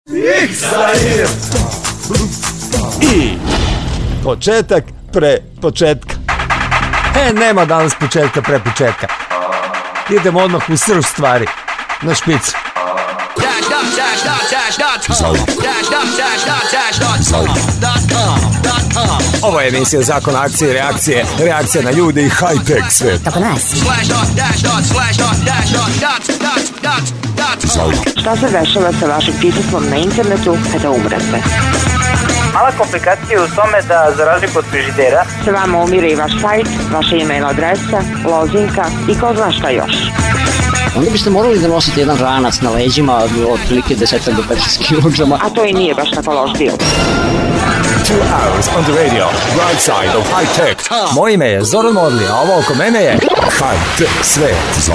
I početak pre početka. Nema danas početka pre početka. Idemo odmah u srž stvari. Na špicu. Ovo je emisija Zakon akcije i reakcije. Reakcija na ljude i high-tech svet. Tako nas. Šta se dešava sa vašim pismom na internetu kada umrete? Mala komplikacija u tome da, za razliku od frižidera, Se vama umire i vaš sajt, vaša email adresa, lozinka i ko zna šta još. Onda biste morali da nosite jedan ranac na leđima od prilike 10 do 15 kg. A to i nije baš tako loš dio. 2 hours on the radio, right side of high-tech. Moje ime je Zoran Modli, a ovo oko mene je high-tech svet.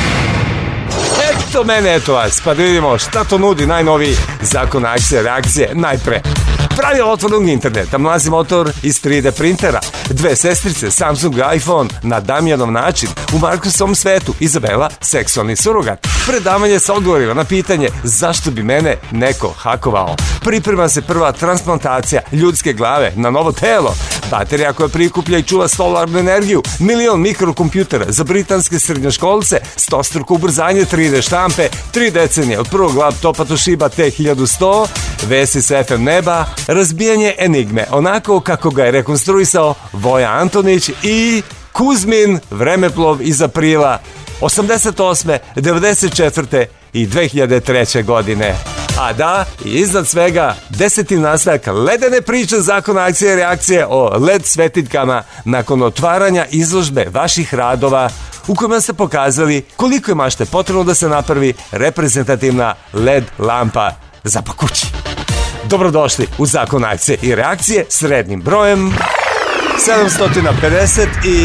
Eto mene, eto vas, pa da vidimo šta to nudi najnoviji Zakon akcije, reakcije. Najpre, pravilo otvornog interneta, mlazi motor iz 3D printera, dve sestrice, Samsung iPhone na Damjanov način, u Markusovom svetu, Izabela, seksualni surogat, predavanje sa odgovorima na pitanje zašto bi mene neko hakovao, priprema se prva transplantacija ljudske glave na novo telo, baterija koja prikuplja i čuva solarnu energiju, 1.000.000 mikrokompjutera za britanske srednjoškolce, 100-struko ubrzanje 3D štampe, 3 decenije od prvog laptopa Toshiba T1100, vesi sa FM neba, razbijanje enigme onako kako ga je rekonstruisao Voja Antonić i Kuzmin vremeplov iz aprila 88., 94. i 2003. godine. A da, i iznad svega, 10. nastavak ledene priče Zakona akcije i reakcije o LED svetiljkama nakon otvaranja izložbe vaših radova u kojima ste pokazali koliko je mašte potrebno da se napravi reprezentativna LED lampa za po kući. Dobrodošli u Zakon akcije i reakcije s rednim brojem 750 i...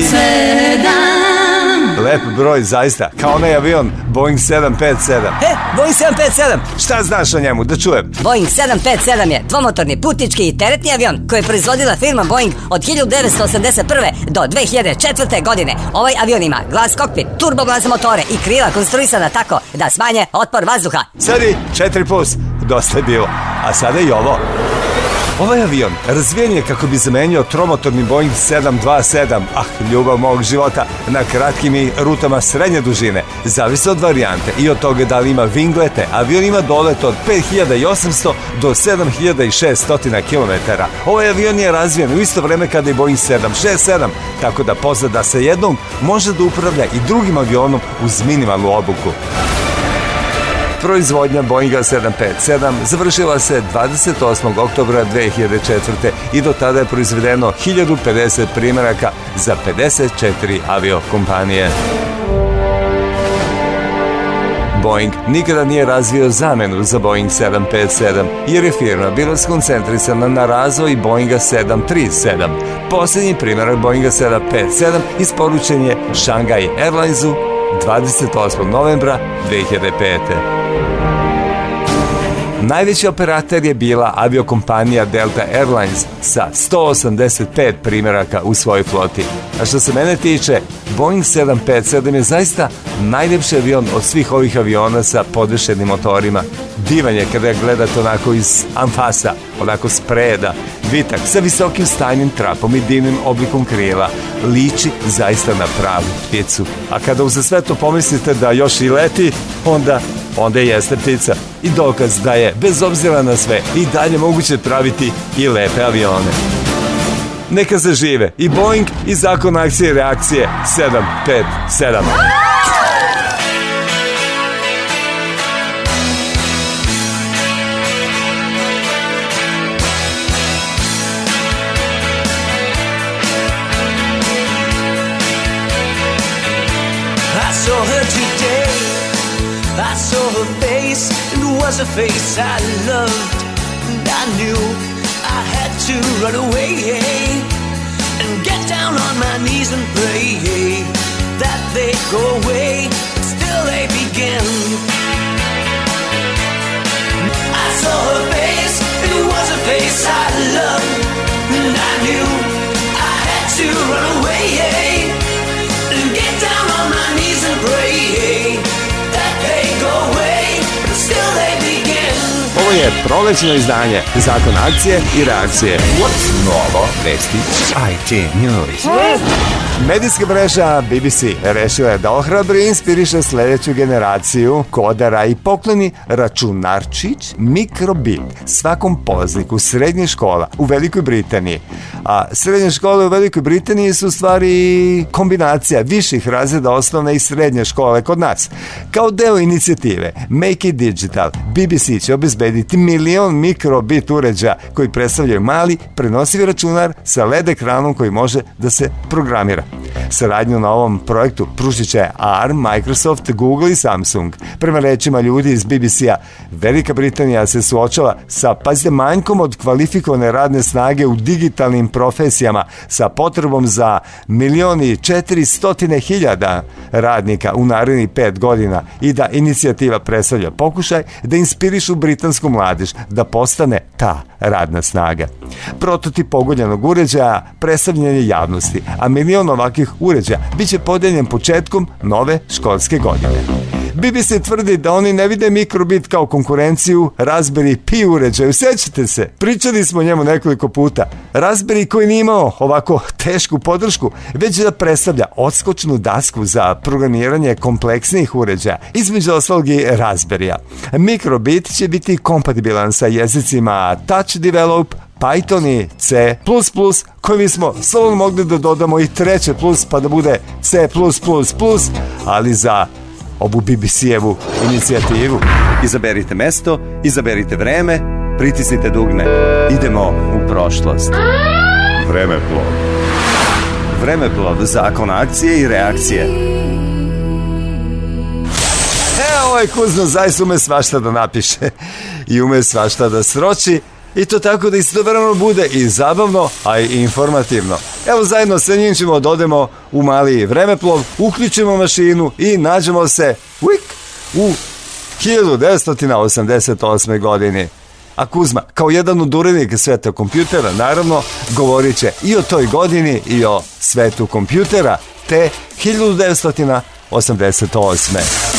Lep broj, zaista. Kao onaj avion Boeing 757. Boeing 757. Šta znaš o njemu? Da čujem. Boeing 757 je dvomotorni putnički i teretni avion koji je proizvodila firma Boeing od 1981. do 2004. godine. Ovaj avion ima glas kokpit, turboglas motore i krila konstruisana tako da smanje otpor vazduha. Sedi, 4+, dosta je bilo. A sada i ovo. Ovaj avion razvijen je kako bi zamenio tromotorni Boeing 727, ljubav mog života, na kratkim i rutama srednje dužine. Zavisi od varijante i od toga da li ima vinglete. Avion ima dolet od 5800 do 7600 km. Ovaj avion je razvijen u isto vreme kada je Boeing 767, tako da pozna da sa jednom može da upravlja i drugim avionom uz minimalnu obuku. Proizvodnja Boeinga 757 završila se 28. oktobra 2004. i do tada je proizvedeno 1050 primjeraka za 54 aviokompanije. Boeing nikada nije razvio zamenu za Boeing 757 jer je firma bila skoncentrisana na razvoj Boeinga 737. Posljednji primjerak Boeinga 757 isporučen je Shanghai Airlinesu 28. novembra 2005. Najveći operator je bila aviokompanija Delta Airlines sa 185 primjeraka u svojoj floti. A što se mene tiče, Boeing 757 je zaista najljepši avion od svih ovih aviona sa podvešenim motorima. Divan je kada gledate onako iz anfasa, onako spreda, vitak sa visokim stajnim trapom i divnim oblikom krila. Liči zaista na pravu pticu. A kada uza sve to pomislite da još i leti, onda jeste ptica. I dokaz da je, bez obzira na sve, i dalje moguće praviti i lepe avione. Neka se žive i Boeing i Zakon akcije i reakcije 757. Was a face I loved, and I knew I had to run away and get down on my knees and pray that they go away, but still they begin. I saw her face, it was a face I loved, and I knew I had to run away and get down on my knees and pray that they go away. Ovo je prolećno izdanje Zakon akcije i reakcije. What's novo? Vesti IT News. Medijska mreža BBC rešila je da ohrabri i inspiriše sledeću generaciju kodera i pokloni računarčić mikrobit svakom polazniku srednje škola u Velikoj Britaniji. A srednje škole u Velikoj Britaniji su u stvari kombinacija viših razreda osnovne i srednje škole kod nas. Kao deo inicijative Make it Digital, BBC će obezbediti 1 milion mikrobit uređaja koji predstavljaju mali prenosivi računar sa LED ekranom koji može da se programira. Saradnju na ovom projektu pružit će ARM, Microsoft, Google i Samsung. Prema rečima ljudi iz BBC-a, Velika Britanija se suočava sa, pazite, manjkom od kvalifikovane radne snage u digitalnim profesijama sa potrebom za 1.400.000 radnika u narednih 5 godina i da inicijativa predstavlja pokušaj da inspirišu britansku mladež da postane ta radna snaga. Prototip pogodljenog uređaja predstavljen je javnosti, a 1 milion ovakvih uređaja biće podeljen početkom nove školske godine. BBC tvrdi da oni ne vide mikrobit kao konkurenciju Raspberry Pi uređaju. Sećate se, pričali smo o njemu nekoliko puta. Raspberry koji nije imao ovako tešku podršku, već da predstavlja odskočnu dasku za programiranje kompleksnijih uređaja, između ostalog i Raspberrya. Mikrobit će biti kompatibilan sa jezicima Touch Develop, Python i C++, koji smo slobodno mogli da dodamo i treće plus pa da bude C+++, ali za ovu BBC-evu inicijativu. Izaberite mesto, izaberite vreme, pritisnite dugme. Idemo u prošlost. Vremeplov. Vremeplov, zakon akcije i reakcije. Ovaj Kuzma zaista ume svašta da napiše i ume svašta da sroči. I to tako da istovremeno bude i zabavno, a i informativno. Evo zajedno sa njim ćemo da odemo u mali vremeplov, uključimo mašinu i nađemo se u 1988. godini. A Kuzma, kao jedan od urednika sveta kompjutera, naravno, govorit će i o toj godini i o svetu kompjutera, te 1988.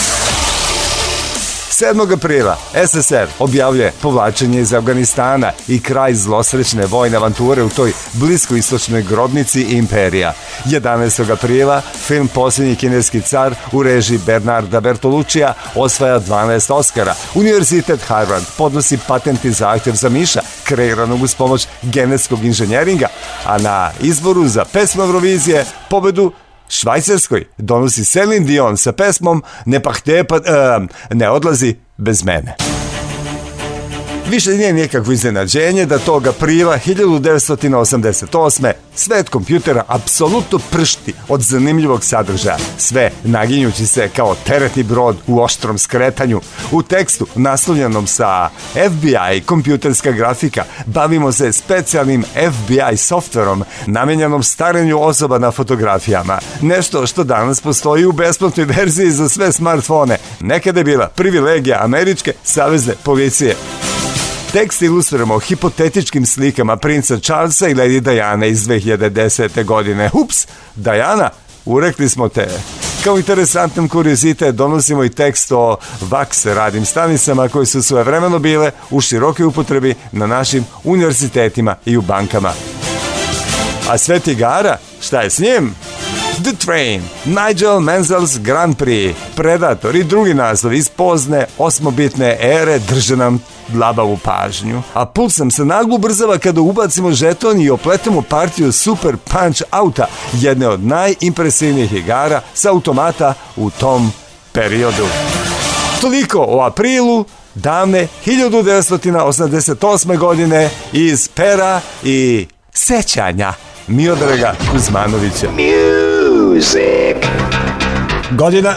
7. aprila SSR objavljuje povlačenje iz Afganistana i kraj zlosrećne vojne avanture u toj bliskoistočnoj grobnici imperija. 11. aprila film Posljednji kineski car u režiji Bernarda Bertolucija osvaja 12 Oscara. Univerzitet Harvard podnosi patentni zahtjev za miša kreiranog uz pomoć genetskog inženjeringa, a na izboru za pesmu Eurovizije pobedu Švajcarskoj donosi Celine Dion sa pesmom Ne odlazi bez mene. Više nije nikakvo iznenađenje da tog aprila 1988. svet kompjutera apsolutno pršti od zanimljivog sadržaja, sve naginjući se kao teretni brod u oštrom skretanju. U tekstu naslovljenom sa FBI kompjuterska grafika bavimo se specijalnim FBI softverom namenjenom starenju osoba na fotografijama. Nešto što danas postoji u besplatnoj verziji za sve smartfone. Nekada je bila privilegija američke savezne policije. Tekst ilustriramo hipotetičkim slikama princa Charlesa i Lady Diane iz 2010. godine. Ups, Diana, urekli smo te. Kao interesantan kuriozitet donosimo i tekst o Vax radnim stanicama koje su svojevremeno bile u širokoj upotrebi na našim univerzitetima i u bankama. A svet igara, šta je s njim? The Train, Nigel Mansell's Grand Prix, Predator i drugi naslovi iz pozne osmobitne ere drže nam labavu pažnju. A puls nam se naglo ubrzava kada ubacimo žeton i opletemo partiju Super Punch Outa, jedne od najimpresivnijih igara sa automata u tom periodu. Toliko o aprilu davne 1988. godine iz pera i sećanja Miodraga Kuzmanovića. Music. Godina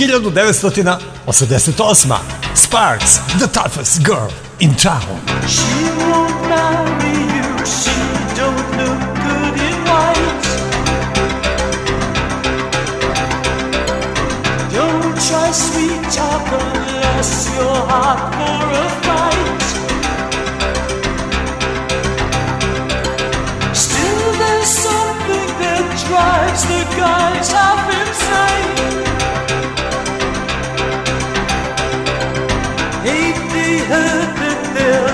1988. Sparks, the toughest girl in town. She won't marry you, she don't look good in white. Don't try sweet talk unless you're hot for a fight. Still there's something that drives the guys half insane. Hate they heard that they're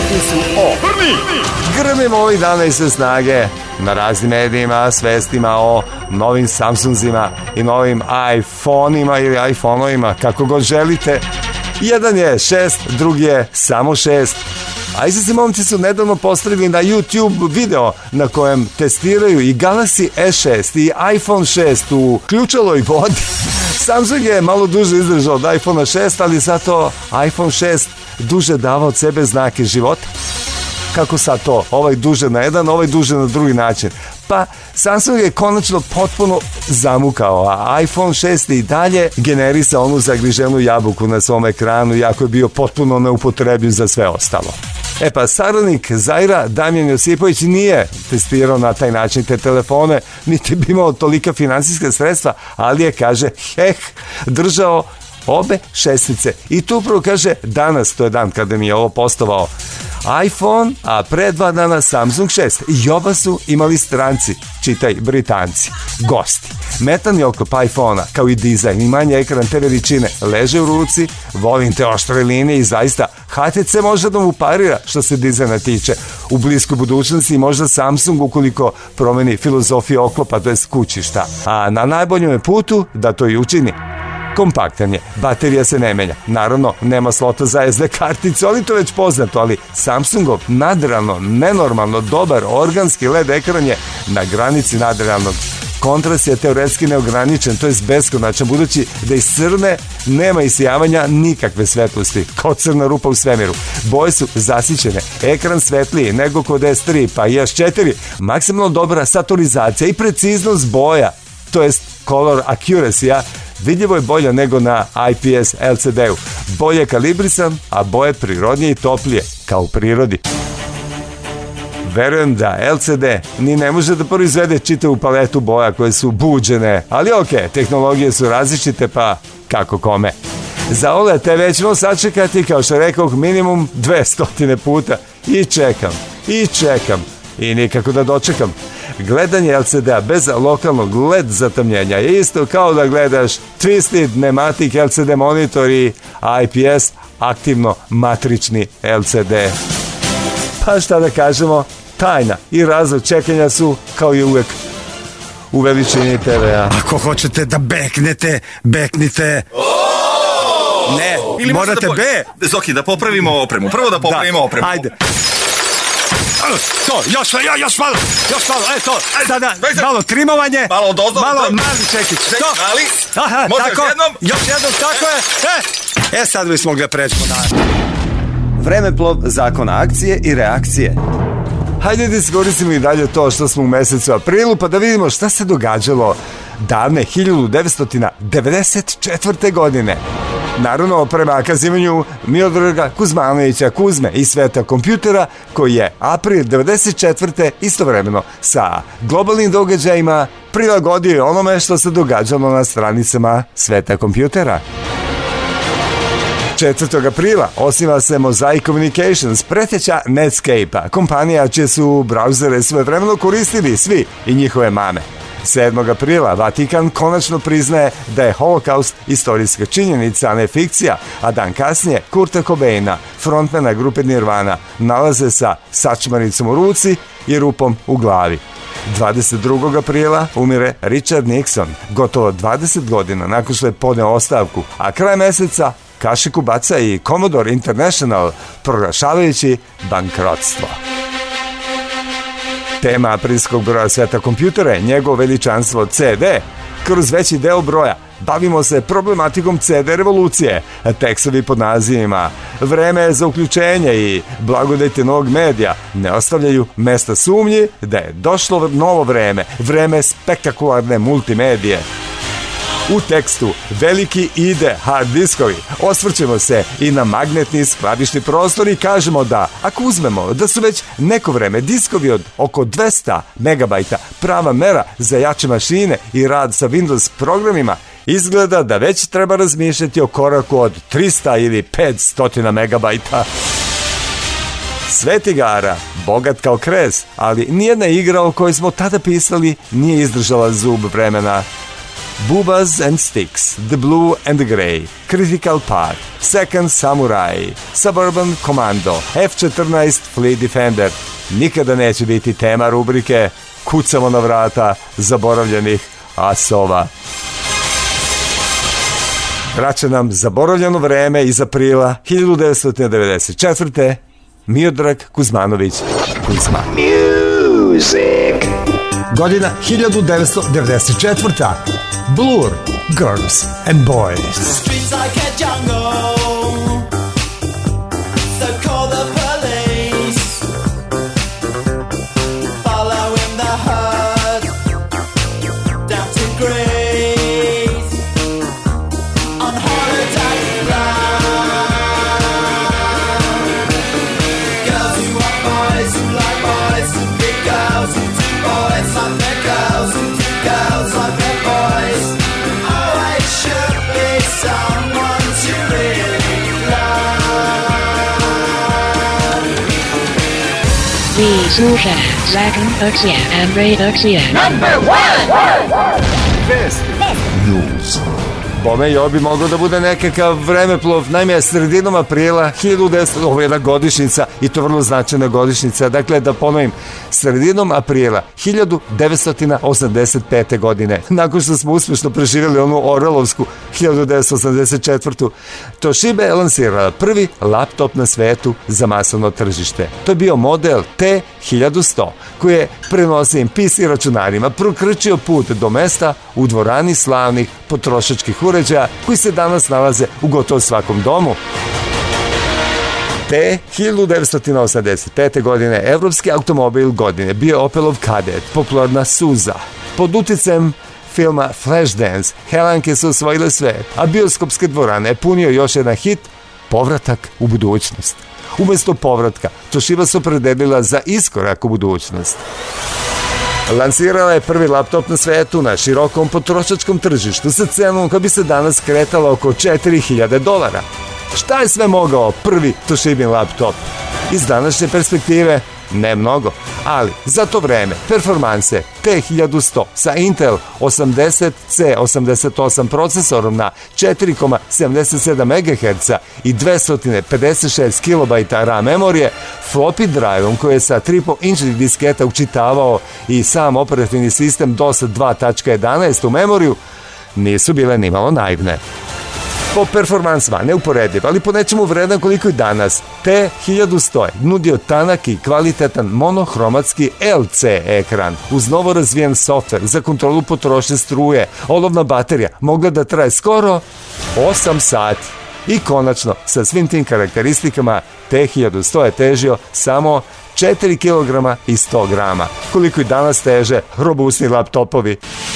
Poznati su o grmimo ovih dana i sve snage na raznim medijima, svestima o novim Samsungzima i novim iPhoneima ili iPhoneovima, kako god želite. Jedan je 6, drugi je samo 6. A izvesni momci su nedavno postavili na YouTube video na kojem testiraju i Galaxy S6 i iPhone 6 u ključaloj vodi. Samsung je malo duže izdržao od iPhone 6, ali zato iPhone 6 duže davao od sebe znake života. Kako sad to? Ovaj duže na jedan, ovaj duže na drugi način. Pa Samsung je konačno potpuno zamukao, a iPhone 6 i dalje generisa onu zagriženu jabuku na svom ekranu, iako je bio potpuno neupotrebljiv za sve ostalo. E pa saradnik Zaira, Damjan Josipović, nije testirao na taj način te telefone, niti bi imao tolika finansijska sredstva, ali je, kaže, držao obe šestice. I tu upravo kaže, danas, to je dan kada mi je ovo postovao, iPhone, a pre 2 dana Samsung 6. I oba su imali stranci, čitaj Britanci, gosti. Metan je oklop iPhone-a, kao i dizajn i manje ekran te veličine, leže u ruci, volim te oštre linije i zaista HTC može da mu parira što se dizajna tiče. U bliskoj budućnosti možda Samsung ukoliko promeni filozofiju oklopa, to je kućišta. A na najboljem je putu da to i učini. Kompaktan je, baterija se ne menja. Naravno, nema slota za SD karticu, ali to je već poznato, ali Samsungov nadrealno, nenormalno dobar organski LED ekran je na granici nadrealnog. Kontrast je teoretski neograničen, to je beskonačan, budući da iz crne nema isijavanja nikakve svetlosti, kao crna rupa u svemiru. Boje su zasićene, ekran svetliji nego kod S3 pa i S4, maksimalno dobra saturizacija i preciznost boja, to jest color accuracy-a, vidljivo je bolje nego na IPS LCD-u. Bolje kalibrisan, a boje prirodnije i toplije, kao u prirodi. Verujem da LCD ni ne može da proizvede čitavu paletu boja koje su buđene, ali tehnologije su različite, pa kako kome. Za OLED TV ćemo sačekati, kao što rekao, minimum 200 puta. I čekam. I nikako da dočekam. Gledanje LCD-a bez lokalnog LED zatamljenja je isto kao da gledaš Twisted Nematic LCD monitor i IPS aktivno matrični LCD. Pa šta da kažemo, tajna i razlog čekanja su, kao i uvek, u veličini TV-a. Ako hoćete da beknite. Ne, ili morate Zoki, da popravimo opremu. Prvo da popravimo opremu. Ajde. To, još malo, to, sada, malo trimovanje, malo mali čekić, to, aha, tako, još jednom, tako je, sad bismo mogli preći na Vremeplov, zakona akcije i reakcije. Hajde da iskoristimo i dalje to što smo u mesecu aprilu, pa da vidimo šta se događalo davne 1994. godine. Naravno, prema kazivanju Miodraga Kuzmanovića Kuzme i sveta kompjutera, koji je april 1994. istovremeno sa globalnim događajima prilagodio onome što se događalo na stranicama sveta kompjutera. 4. aprila osniva se Mosaic Communications, preteća Netscape-a, kompanija čije su brauzere svojevremeno koristili svi i njihove mame. 7. aprila Vatikan konačno priznaje da je Holokaust istorijska činjenica, a ne fikcija, a dan kasnije Kurta Cobaina, frontmana grupe Nirvana, nalaze sa sačmaricom u ruci i rupom u glavi. 22. aprila umire Richard Nixon, gotovo 20 godina nakon što je podneo ostavku, a kraj meseca kašiku baca i Commodore International, proglašavajući bankrotstvo. Tema aprilskog broja sveta kompjutera je njegovo veličanstvo CD. Kroz veći deo broja bavimo se problematikom CD revolucije, tekstovi pod nazivima Vreme za uključenje i Blagodeti novog medija ne ostavljaju mesta sumnji da je došlo novo vreme spektakularne multimedije. U tekstu veliki ide hard diskovi. Osvrćemo se i na magnetni skladišni prostor i kažemo da, ako uzmemo da su već neko vreme diskovi od oko 200 megabajta prava mera za jače mašine i rad sa Windows programima, izgleda da već treba razmišljati o koraku od 300 ili 500 megabajta. Svet igara, bogat kao kres, ali nijedna igra o kojoj smo tada pisali nije izdržala zub vremena. Boobas and Sticks, The Blue and the Grey, Critical Path, Second Samurai, Suburban Commando, F-14 Fleet Defender. Nikada neće biti tema rubrike Kucamo na vrata zaboravljenih asova. Vraća nam zaboravljeno vreme iz aprila 1994. Miodrag Kuzmanović Kuzma. Music. Godina 1994. Blur, Girls and Boys. Streets like a jungle, so call the police. Following the herd down to Greece on holiday land. Girls who want boys, who like boys, who big girls who do boys like their girls, who do girls like their boys. Always should be someone to really love. Vi slušate Zakon Akcija and Redakcija. Number one! Best News. Bome, jo bi moglo da bude nekakav vremeplov. Naime, sredinom aprila 1900, ovo je jedna godišnjica i to vrlo značajna godišnjica. Dakle, da ponovim, sredinom aprila 1985. godine, nakon što smo uspješno preživjeli onu Orwelovsku 1984. Toshiba je lansirala prvi laptop na svetu za masovno tržište. To je bio model T1100 koji je prenosivim PC računarima prokrčio put do mesta u dvorani slavnih potrošačkih uređaja koji se danas nalaze u gotovo svakom domu. Te 1985. godine evropski automobil godine bio je Opelov Kadett, popularna Suza. Pod uticajem filma Flashdance Helanke su osvojile svet, a bioskopske dvorane je punio još jedan hit, Povratak u budućnost. Umesto povratka, Toshiba se opredelila za iskorak u budućnost. Lansirala je prvi laptop na svetu na širokom potrošačkom tržištu sa cenom koja bi se danas kretala oko $4000. Šta je sve mogao prvi Toshibin laptop? Iz današnje perspektive ne mnogo, ali za to vreme performanse T1100 sa Intel 80C88 procesorom na 4,77 MHz i 256 KB RAM memorije, floppy drive-om koji je sa 3,5 inčnih disketa učitavao i sam operativni sistem DOS 2.11 u memoriju, nisu bile nimalo naivne. Po performansima neuporediv, ali po nečemu vredan koliko i danas. T1100 je nudio tanak i kvalitetan monohromatski LC ekran uz novo razvijen softver za kontrolu potrošnje struje. Olovna baterija mogla da traje skoro 8 sati. I konačno, sa svim tim karakteristikama, T1100 je težio samo 4 kg i 100 grama, koliko i danas teže robustni laptopovi.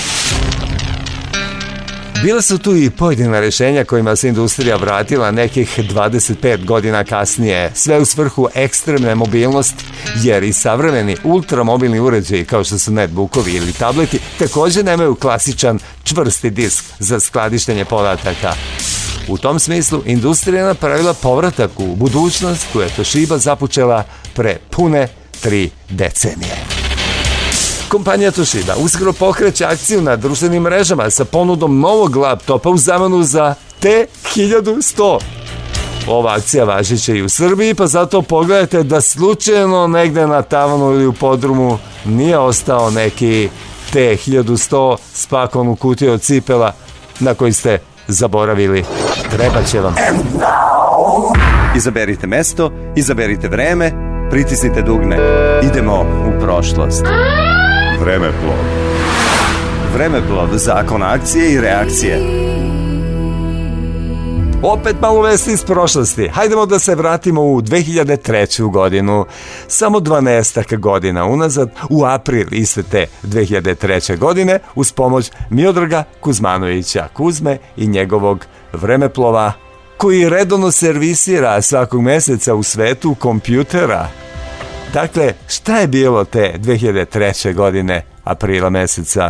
Bila su tu i pojedina rješenja kojima se industrija vratila nekih 25 godina kasnije, sve u svrhu ekstremne mobilnosti, jer i savremeni ultramobilni uređaji kao što su netbookovi ili tableti također nemaju klasičan čvrsti disk za skladištenje podataka. U tom smislu industrija je napravila povratak u budućnost koju je Toshiba započela pre pune 3 decenije. Kompanija Toshiba uskoro pokreće akciju na društvenim mrežama sa ponudom novog laptopa u zamenu za T1100. Ova akcija važiće i u Srbiji, pa zato pogledajte da slučajno negde na tavanu ili u podrumu nije ostao neki T1100 spakovan u kutiju od cipela na koji ste zaboravili. Treba će vam. Izaberite mesto, izaberite vreme, pritisnite dugme. Idemo u prošlost. Vremeplov. Vremeplov, zakon akcije i reakcije. Opet malo vesti iz prošlosti. Hajdemo da se vratimo u 2003. godinu. Samo 12 godina unazad, u april iste te 2003. godine, uz pomoć Miodraga Kuzmanovića Kuzme i njegovog vremeplova, koji redovno servisira svakog meseca u svetu kompjutera. Dakle, šta je bilo te 2003. godine, aprila meseca?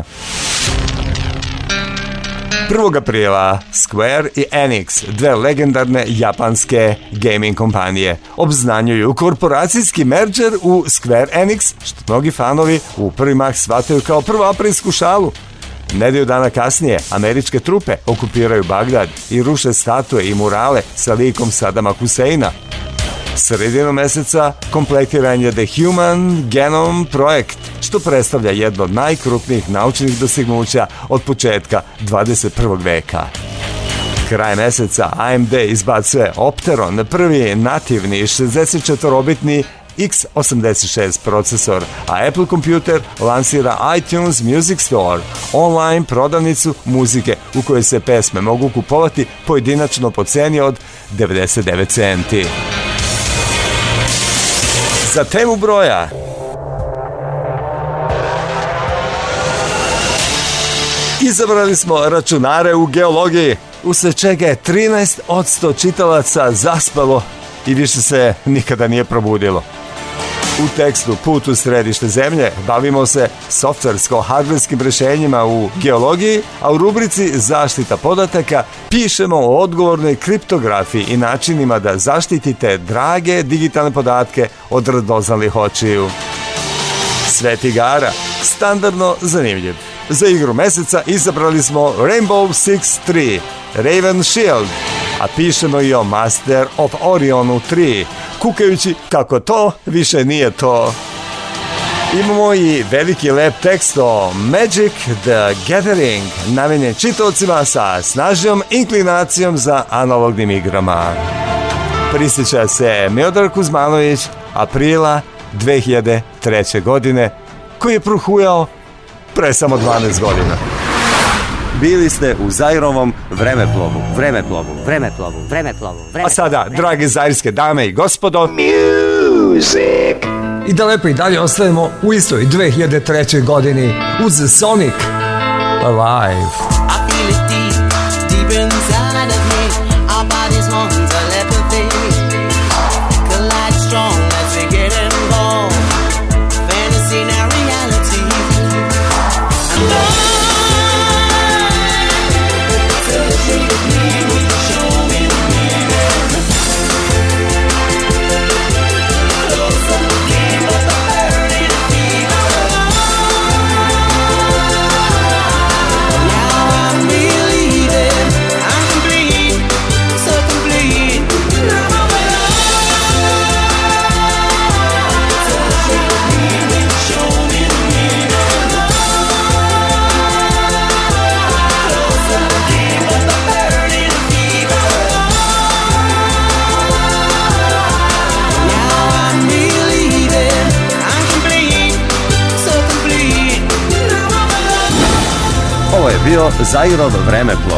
1. aprila Square i Enix, dve legendarne japanske gaming kompanije, obznanjuju korporacijski merger u Square Enix, što mnogi fanovi u prvi mah shvataju kao prvoaprilsku šalu. Nedelju dana kasnije američke trupe okupiraju Bagdad i ruše statue i murale sa likom Sadama Huseina. Sredinom meseca kompletiran je The Human Genome Projekt, što predstavlja jedno od najkrupnijih naučnih dostignuća od početka 21. veka. Kraj meseca AMD izbacuje Opteron, prvi nativni 64-bitni x86 procesor, a Apple Computer lansira iTunes Music Store, online prodavnicu muzike u kojoj se pesme mogu kupovati pojedinačno po ceni od 99 centi. Za temu broja izabrali smo računare u geologiji, usled čega je 13% čitalaca zaspalo i više se nikada nije probudilo. U tekstu Put u središte zemlje bavimo se softversko-hardverskim rešenjima u geologiji, a u rubrici Zaštita podataka pišemo o odgovornoj kriptografiji i načinima da zaštitite drage digitalne podatke od radoznalih očiju. Svet igara, standardno zanimljiv. Za igru meseca izabrali smo Rainbow Six 3, Raven Shield, a pišemo i o Master of Orionu 3, kukajući kako to više nije to. Imamo i veliki lep tekst o Magic the Gathering, namenjen čitaocima sa snažnjom inklinacijom za analognim igrama. Prisjeća se Miodrag Kuzmanović aprila 2003. godine, koji je prohujao pre samo 12 godina. Bili ste u Zairovom vremeplovu. A sada, drage zairske dame i gospodo, Music. I da lepo i dalje ostajemo u istoj 2003. godini uz Sonic Alive. I feel it deep, deep inside of me. Our bodies want telepathy. Collide strong as we get involved. Fantasy now reality. And show me the meaning. Close up the game of the burning fever. Now I'm believing I'm complete, so complete. Now I'm show me the meaning. Close up the game of the burning fever. Now I'm believing I'm complete, so complete. Now I'm Ovo je bio Zairov vremeplov.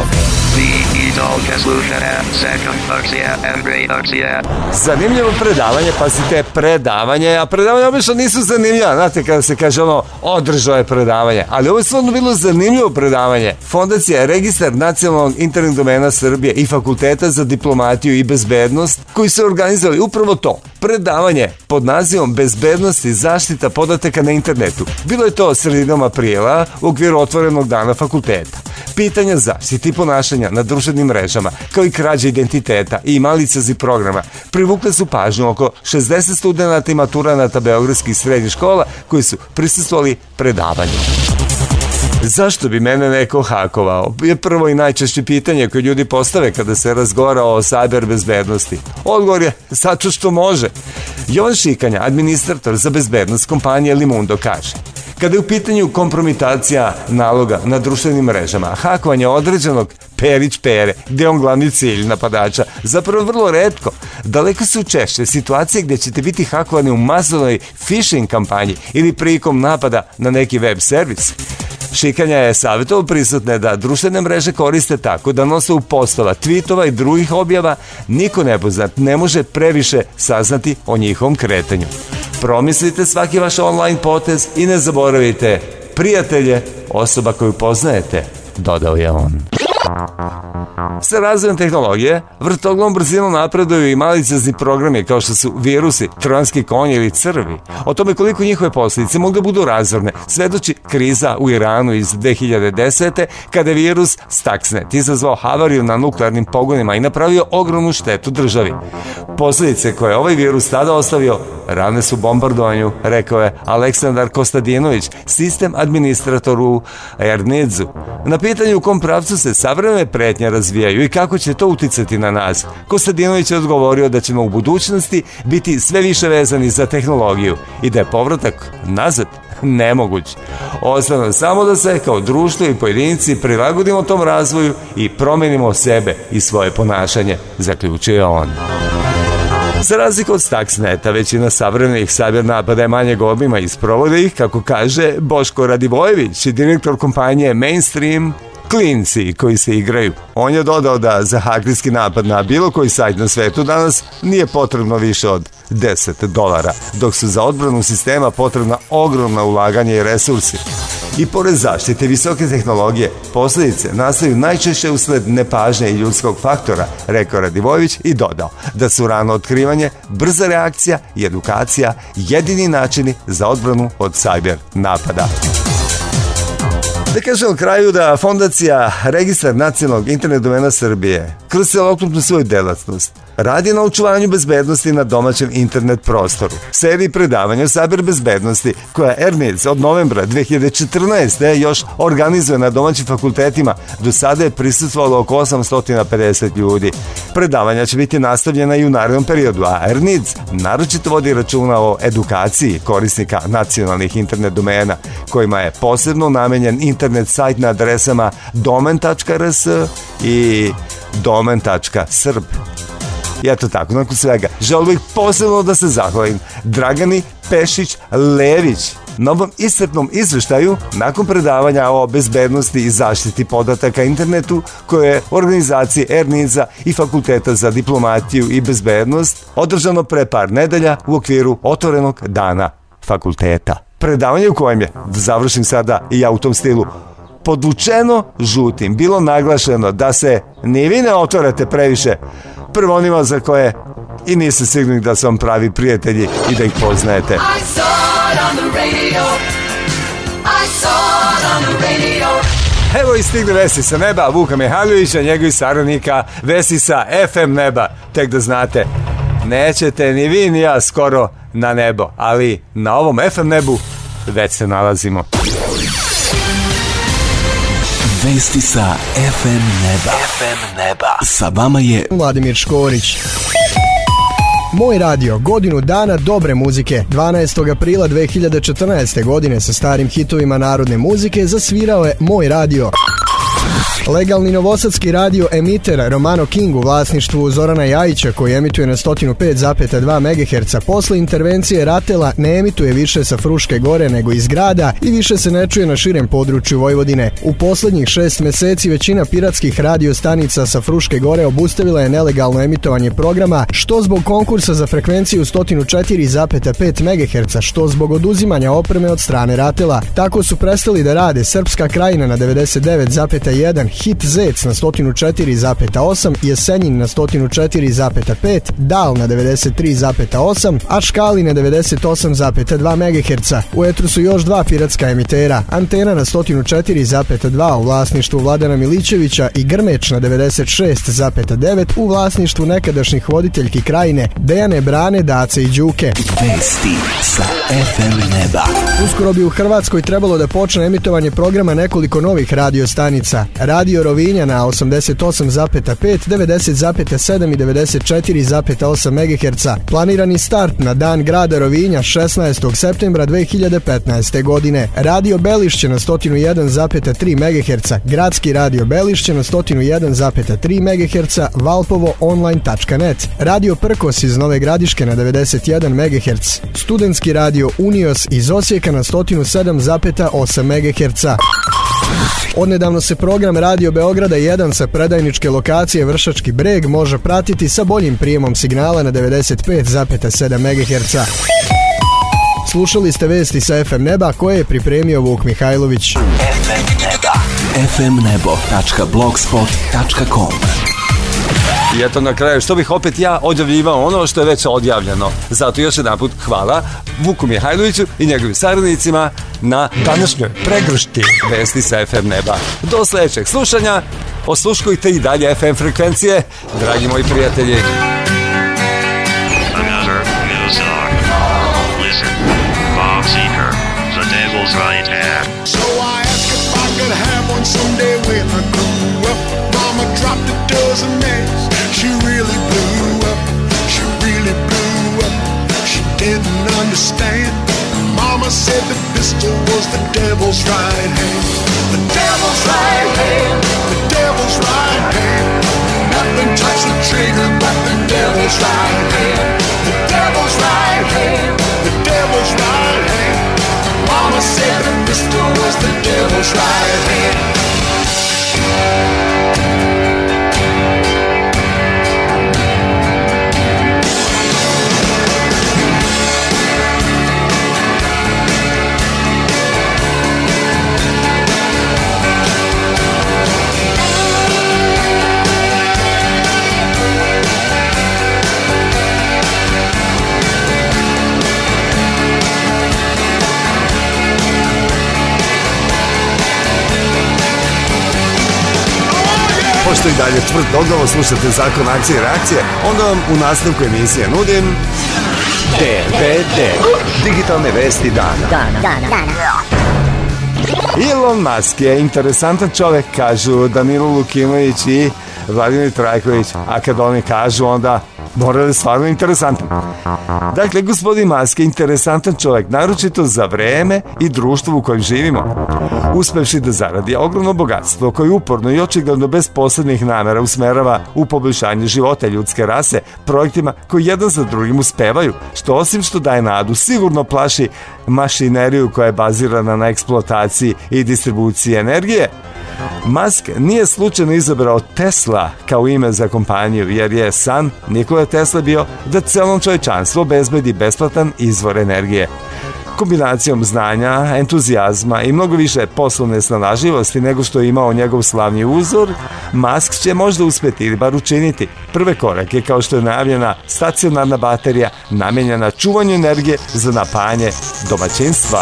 zanimljivo predavanje, pazite, predavanje, a predavanje obično nisu zanimljiva, znate, kada se kaže ono, održao je predavanje, ali ovo je stvarno bilo zanimljivo predavanje. Fondacija Registar nacionalnog internet domena Srbije i Fakulteta za diplomatiju i bezbednost, koji su organizovali upravo to, predavanje pod nazivom Bezbednost i zaštita podataka na internetu. Bilo je to sredinom aprila u okviru otvorenog dana fakulteta. Pitanja zaštite i ponašanja na društvenim mrežama, kao i krađe identiteta i maliciozni programa, privukle su pažnju oko 60 studenata i maturanata beogradskih srednjih škola koji su prisustvovali predavanju. Zašto bi mene neko hakovao? Je prvo i najčešće pitanje koje ljudi postave kada se razgovara o cyber bezbednosti. Odgovor je zato što može. Jovan Šikanja, administrator za bezbednost kompanije Limundo, kaže: kada je u pitanju kompromitacija naloga na društvenim mrežama, hakovanje određenog Perić Pere, gde je on glavni cilj napadača, zapravo vrlo retko. Daleko su češće situacije gde ćete biti hakovani u masovnoj phishing kampanji ili prilikom napada na neki web servis. Šikanja je savjetovao prisutne da društvene mreže koriste tako da na osnovu postova, tweetova i drugih objava niko nepoznat ne može previše saznati o njihovom kretanju. Promislite svaki vaš online potez i ne zaboravite, prijatelje, osoba koju poznajete, dodao je on. Sa razvojem tehnologije, vrtoglom brzinom napreduju i maliciozni programi kao što su virusi, trojanski konji ili crvi. O tome koliko njihove posljedice mogu da budu razorne svedoči kriza u Iranu iz 2010. kada je virus Stuxnet izazvao havariju na nuklearnim pogonima i napravio ogromnu štetu državi. Posljedice koje je ovaj virus tada ostavio rane su bombardovanju, rekao je Aleksandar Kostadinović, sistem administrator u Ernidzu. Na pitanju u kom pravcu se savremene pretnje razvijaju i kako će to uticati na nas, Kostadinović je odgovorio da ćemo u budućnosti biti sve više vezani za tehnologiju i da je povratak nazad nemoguć. Ostane samo da se kao društvo i pojedinci prilagodimo tom razvoju i promenimo sebe i svoje ponašanje, zaključuje on. Za razliku od Stuxneta, većina savremenih cyber napada je manjeg obima i sprovode ih, kako kaže Boško Radivojević, direktor kompanije Mainstream, klinci koji se igraju. On je dodao da za hakerski napad na bilo koji sajt na svetu danas nije potrebno više od $10, dok su za odbranu sistema potrebna ogromna ulaganja i resursi. I pored zaštite visoke tehnologije, posljedice nastaju najčešće usled nepažnje i ljudskog faktora, rekao Radivojević i dodao da su rano otkrivanje, brza reakcija i edukacija jedini načini za odbranu od cyber napada. Da kažem u kraju da Fondacija Registar nacionalnog internet domena Srbije kroz celokupnu svoju delatnost radi na očuvanju bezbednosti na domaćem internet prostoru. Seriji predavanja o cyber bezbednosti koja Ernidz od novembra 2014. još organizuje na domaćim fakultetima, do sada je prisustvovalo oko 850 ljudi. Predavanja će biti nastavljena i u narednom periodu, a Ernidz naročito vodi računa o edukaciji korisnika nacionalnih internet domena, kojima je posebno namenjen internet sajt na adresama domen.rs i domen.srb. I eto tako, nakon svega, želim bih posebno da se zahvalim Dragani Pešić-Lević na ovom iscrpnom izveštaju nakon predavanja o bezbednosti i zaštiti podataka internetu koje je organizacije Ernidza i Fakulteta za diplomatiju i bezbednost održano pre par nedelja u okviru otvorenog dana fakulteta. Predavanje u kojem je, da završim sada i ja u tom stilu, podvučeno žutim bilo naglašeno da se ni vi ne otvarate previše prvo onima za koje i niste sigurni da su vam pravi prijatelji i da ih poznajete. Evo i stigle vesti sa neba Vuka Mihajlovića, njegovih saradnika, vesti sa FM neba. Tek da znate, nećete ni vi ni ja skoro na nebo, ali na ovom FM nebu već se nalazimo. Vesti sa FM neba. FM neba. Sa vama je Vladimir Škorić. Moj radio, godinu dana dobre muzike. 12. aprila 2014. godine sa starim hitovima narodne muzike zasvirao je Moj radio. Legalni novosadski radio emiter Romano King u vlasništvu Zorana Jajića, koji emituje na 105,2 MHz, posle intervencije Ratela ne emituje više sa Fruške gore nego iz grada i više se ne čuje na širem području Vojvodine. U poslednjih 6 meseci većina piratskih radio stanica sa Fruške gore obustavila je nelegalno emitovanje programa, što zbog konkursa za frekvenciju 104,5 MHz, što zbog oduzimanja opreme od strane Ratela. Tako su prestali da rade Srpska krajina na 99,1, Hit Zec na 104,8, Jesenjin na 104,5, Dal na 93,8, a Škali na 98,2 MHz. U etru su još dva piratska emitera, Antena na 104,2 u vlasništvu Vladana Milićevića i Grmeć na 96,9 u vlasništvu nekadašnjih voditeljki krajine Dejane Brane, Dace i Đuke. Vesti sa FM neba. Uskoro bi u Hrvatskoj trebalo da počne emitovanje programa nekoliko novih radio stanica. Radio Rovinja na 88,5, 90,7 i 94,8 MHz. Planirani start na Dan grada Rovinja 16. septembra 2015. godine. Radio Belišće na 101,3 MHz. Gradski radio Belišće na 101,3 MHz. Valpovo online.net. Radio Prkos iz Nove Gradiške na 91 MHz. Studentski radio Unios iz Osijeka na 107,8 MHz. Odnedavno se program Radio Beograda 1 sa predajničke lokacije Vršački breg može pratiti sa boljim prijemom signala na 95,7 MHz. Slušali ste vesti sa FM neba koje je pripremio Vuk Mihajlović. FM neba. fmnebo.blogspot.com. I eto na kraju, što bih opet ja odjavljivao ono što je već odjavljeno. Zato još jedan put hvala Vuku Mihajloviću i njegovim saradnicima na današnjoj pregršti vesti sa FM neba. Do sledećeg slušanja, osluškujte i dalje FM frekvencije, dragi moji prijatelji. Another news understand. Mama said the pistol was the devil's right hand. The devil's right hand, the devil's right hand. Nothing touched the trigger but the devil's right hand. The devil's right hand, the devil's right hand. Mama said the pistol was the devil's right hand. Pošto i dalje tvrdoglavo slušate Zakon akcije i reakcije, onda vam u nastavku emisije nudim DVD, digitalne vesti dana. Elon Musk je interesantan čovjek, kažu Danilo Lukinović i Vladimir Trajković, a kad oni kažu onda mora da je stvarno interesantan. Dakle, gospodin Musk je interesantan čovjek, naročito za vreme i društvo u kojem živimo. Uspevši da zaradi ogromno bogatstvo koje uporno i očigledno bez posebnih namera usmerava u poboljšanje života ljudske rase projektima koji jedan za drugim uspevaju, što osim što daje nadu, sigurno plaši mašineriju koja je bazirana na eksploataciji i distribuciji energije. Musk nije slučajno izabrao Tesla kao ime za kompaniju, jer je san Nikole Tesla bio da celom čovječanstvu obezbedi besplatan izvor energije. Kombinacijom znanja, entuzijazma i mnogo više poslovne snalažljivosti nego što je imao njegov slavni uzor, Musk će možda uspjeti ili bar učiniti prve korake kao što je najavljena stacionarna baterija namenjena čuvanju energije za napajanje domaćinstva.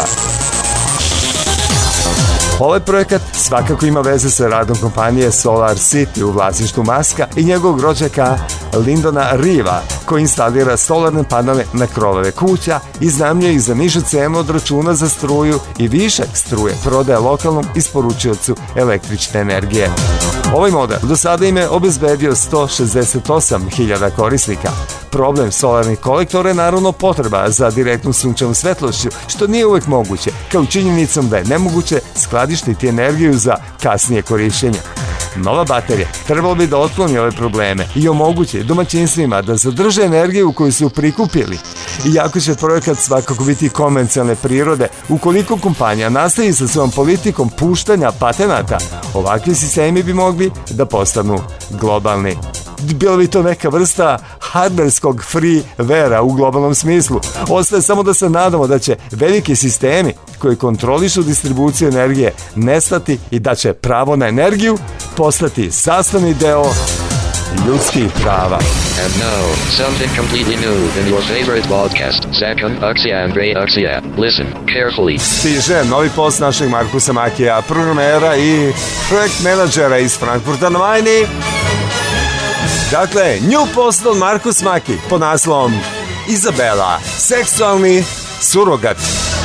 Ovaj projekat svakako ima veze sa radom kompanije Solar City u vlasništvu Muska i njegovog rođaka Lyndona Riva, koji instalira solarne panele na krovove kuća, iznajmljuje ih za nižu cenu od računa za struju i višak struje prodaje lokalnom isporučiocu električne energije. Ovaj model do sada im je obezbedio 168.000 korisnika. Problem solarnih kolektora je naravno potreba za direktnu sunčevom svetlošću, što nije uvek moguće, kao činjenicom da je nemoguće skladištiti energiju za kasnije korišćenje. Nova baterija trebalo bi da otkloni ove probleme i omogući domaćinstvima da zadrže energiju koju su prikupili. Iako će projekat svakako biti konvencionalne prirode, ukoliko kompanija nastavi sa svojom politikom puštanja patenata, ovakvi sistemi bi mogli da postanu globalni. Bilo bi to neka vrsta hardverskog freewarea u globalnom smislu. Ostaje samo da se nadamo da će veliki sistemi koji kontrolišu distribuciju energije nestati i da će pravo na energiju postati sastavni deo ljudskih prava. And now, something completely new in your favorite podcast, Zakon akcija and reakcija. Listen carefully. Stiže novi post našeg Markusa Makija, programera i projekt menadžera iz Frankfurta na Majni. Dakle, new post od Markus Maki pod naslovom Izabela, seksualni surogat.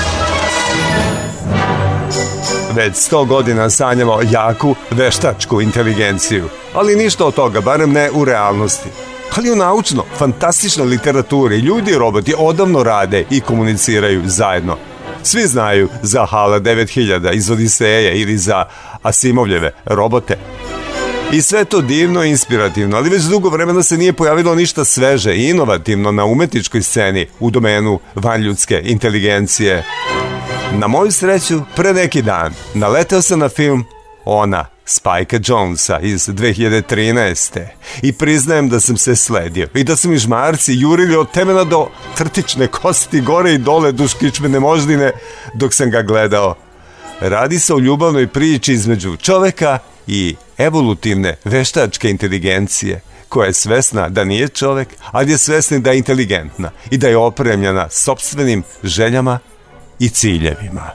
Već 100 godina sanjamo jaku veštačku inteligenciju, ali ništa od toga, barem ne u realnosti. Ali u naučno, fantastičnoj literaturi ljudi i roboti odavno rade i komuniciraju zajedno. Svi znaju za HAL 9000 iz Odiseje ili za Asimovljeve robote. I sve to divno i inspirativno, ali već dugo vremena se nije pojavilo ništa sveže i inovativno na umetničkoj sceni u domenu vanljudske inteligencije. Na moju sreću, pre neki dan naleteo sam na film Ona, Spikea Jonesa iz 2013. I priznajem da sam se sledio i da su mi žmarci jurili od temena do trtične kosti gore i dole duž kičmene moždine dok sam ga gledao. Radi se o ljubavnoj priči između čoveka i evolutivne veštačke inteligencije, koja je svesna da nije čovek, ali je svesna da je inteligentna i da je opremljena sopstvenim željama i ciljevima.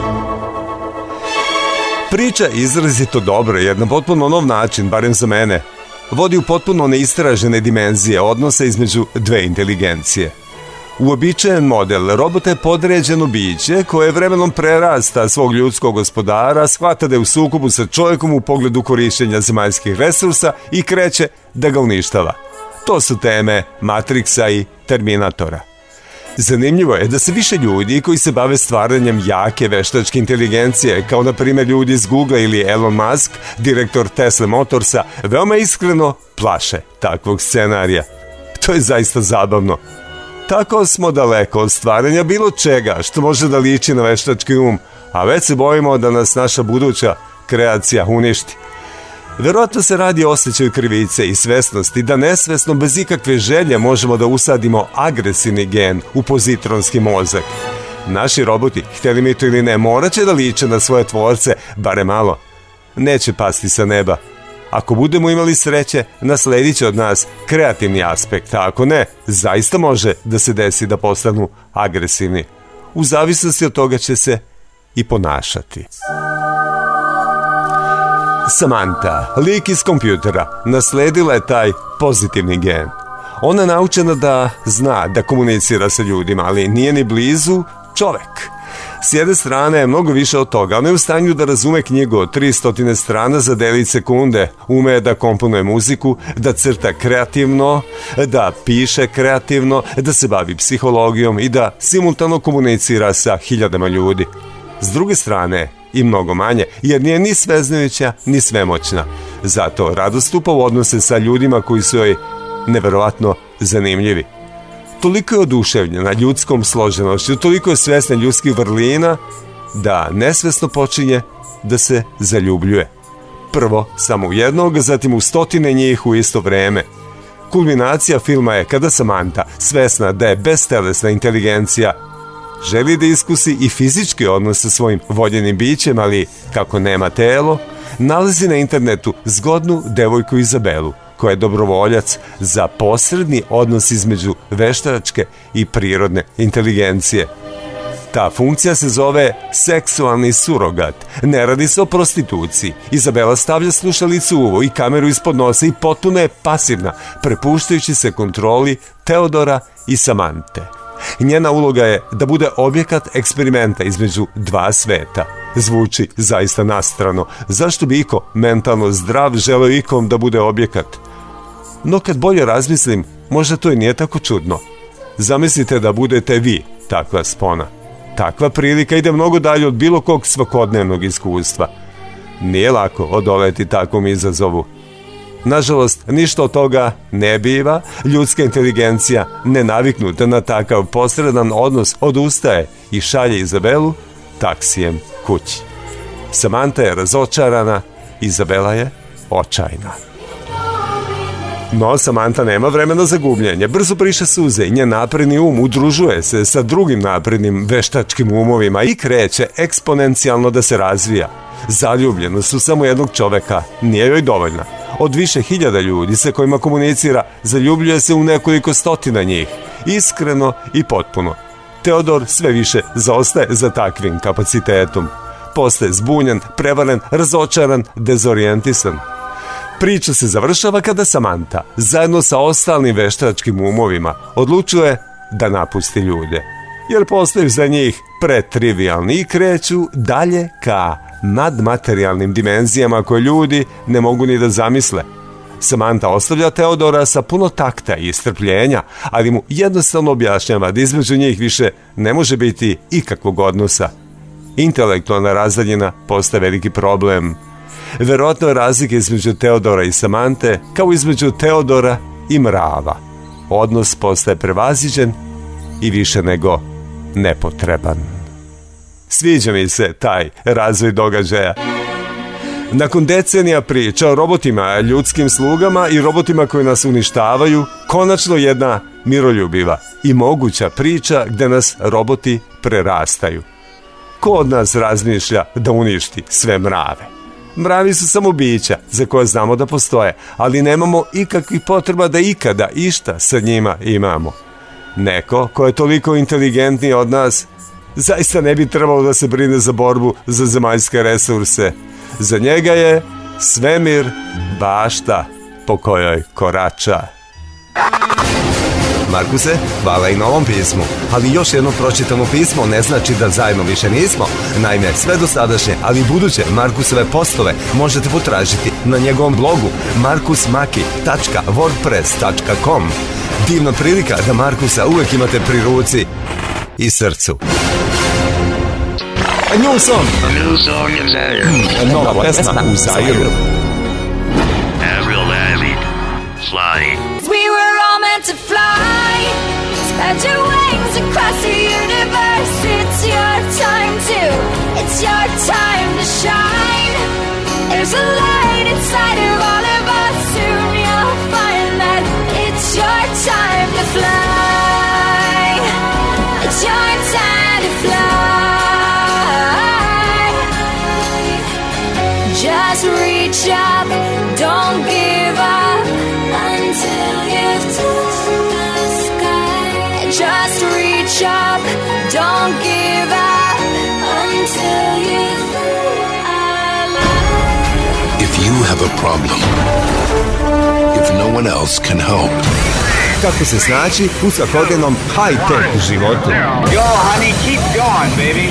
Priča je izrazito dobra jer na potpuno nov način, barem za mene, vodi u potpuno neistražene dimenzije odnosa između dve inteligencije. Uobičajen model robota je podređeno biće koje vremenom prerasta svog ljudskog gospodara, shvata da je u sukobu sa čovjekom u pogledu korištenja zemaljskih resursa i kreće da ga uništava. To su teme Matrixa i Terminatora. Zanimljivo je da se više ljudi koji se bave stvaranjem jake veštačke inteligencije, kao na primjer ljudi iz Google ili Elon Musk, direktor Tesla Motorsa, veoma iskreno plaše takvog scenarija. To je zaista zabavno. Tako smo daleko od stvaranja bilo čega što može da liči na veštački um, a već se bojimo da nas naša buduća kreacija uništi. Verovatno se radi o osjećaju krivice i svesnosti da nesvesno bez ikakve želje možemo da usadimo agresivni gen u pozitronski mozak. Naši roboti, htjeli mi to ili ne, morat će da liče na svoje tvorce, barem malo. Neće pasti sa neba. Ako budemo imali sreće, nasledit će od nas kreativni aspekt, a ako ne, zaista može da se desi da postanu agresivni. U zavisnosti od toga će se i ponašati. Samantha, lik iz kompjutera, nasledila je taj pozitivni gen. Ona je naučena da zna da komunicira sa ljudima, ali nije ni blizu čovek. S jedne strane je mnogo više od toga. Ona je u stanju da razume knjigu od 300 strana za delić sekunde, ume da komponuje muziku, da crta kreativno, da piše kreativno, da se bavi psihologijom i da simultano komunicira sa hiljadama ljudi. S druge strane, i mnogo manje, jer nije ni sveznajuća, ni svemoćna. Zato rado stupa u odnose sa ljudima koji su joj neverovatno zanimljivi. Toliko je oduševljena ljudskom složenošću, toliko je svesna ljudskih vrlina, da nesvesno počinje da se zaljubljuje. Prvo samo u jednog, zatim u stotine njih u isto vreme. Kulminacija filma je kada Samantha, svesna da je bestelesna inteligencija, želi da iskusi i fizički odnos sa svojim voljenim bićem, ali kako nema telo, nalazi na internetu zgodnu devojku Izabelu, koja je dobrovoljac za posredni odnos između veštačke i prirodne inteligencije. Ta funkcija se zove seksualni surogat. Ne radi se o prostituciji. Izabela stavlja slušalicu u uvo i kameru ispod nosa i potpuno je pasivna, prepuštajući se kontroli Teodora i Samante. Njena uloga je da bude objekat eksperimenta između dva sveta. Zvuči zaista nastrano. Zašto bi iko mentalno zdrav želeo ikom da bude objekat? No kad bolje razmislim, možda to i nije tako čudno. Zamislite da budete vi takva spona. Takva prilika ide mnogo dalje od bilo kog svakodnevnog iskustva. Nije lako odoleti takvom izazovu. Nažalost, ništa od toga ne biva, ljudska inteligencija, nenaviknuta na takav posredan odnos, odustaje i šalje Izabelu taksijem kući. Samantha je razočarana, Izabela je očajna. No, Samantha nema vremena za gubljenje, brzo briše suze i njen napredni um udružuje se sa drugim naprednim veštačkim umovima i kreće eksponencijalno da se razvija. Zaljubljenost u samo jednog čoveka nije joj dovoljna. Od više hiljada ljudi sa kojima komunicira, zaljubljuje se u nekoliko stotina njih. Iskreno i potpuno. Teodor sve više zaostaje za takvim kapacitetom. Postaje zbunjen, prevaren, razočaran, dezorijentisan. Priča se završava kada Samantha, zajedno sa ostalim veštačkim umovima, odlučuje da napusti ljude. Jer postaju za njih pretrivialni i kreću dalje ka nadmaterijalnim dimenzijama koje ljudi ne mogu ni da zamisle. Samantha ostavlja Teodora sa puno takta i strpljenja, ali mu jednostavno objašnjava da između njih više ne može biti ikakvog odnosa. Intelektualna razdaljina postaje veliki problem. Verovatno je razlika između Teodora i Samante kao između Teodora i mrava. Odnos postaje prevaziđen i više nego nepotreban. Sviđa mi se taj razvoj događaja. Nakon decenija priča o robotima, ljudskim slugama i robotima koji nas uništavaju, konačno jedna miroljubiva i moguća priča gde nas roboti prerastaju. Ko od nas razmišlja da uništi sve mrave? Mravi su samo bića za koje znamo da postoje, ali nemamo ikakvih potreba da ikada išta sa njima imamo. Neko ko je toliko inteligentniji od nas zaista ne bi trebalo da se brine za borbu za zemaljske resurse. Za njega je svemir bašta po kojoj korača. Markuse, hvala i na ovom pismu. Ali još jedno pročitano pismo ne znači da zajedno više nismo. Naime, sve dosadašnje, ali i buduće Markusove postove možete potražiti na njegovom blogu markusmaki.wordpress.com. Divna prilika da Markusa uvek imate pri ruci i srcu. A new song. A new song in Zaire. Nova pesma u Zairu. Avril Lavigne, Fly. We were all meant to fly. Spread your wings across the universe. It's your time to. It's your time to shine. There's a light inside of all of us. Soon you'll find that it's your time to fly. It's your time to fly. Just reach up, don't give up until you've touched the sky. Just reach up, don't give up until you've alive. If you have a problem, if no one else can help. Kako se snaći u svakodnevnom high-tech životu. Yo, honey, keep going, baby.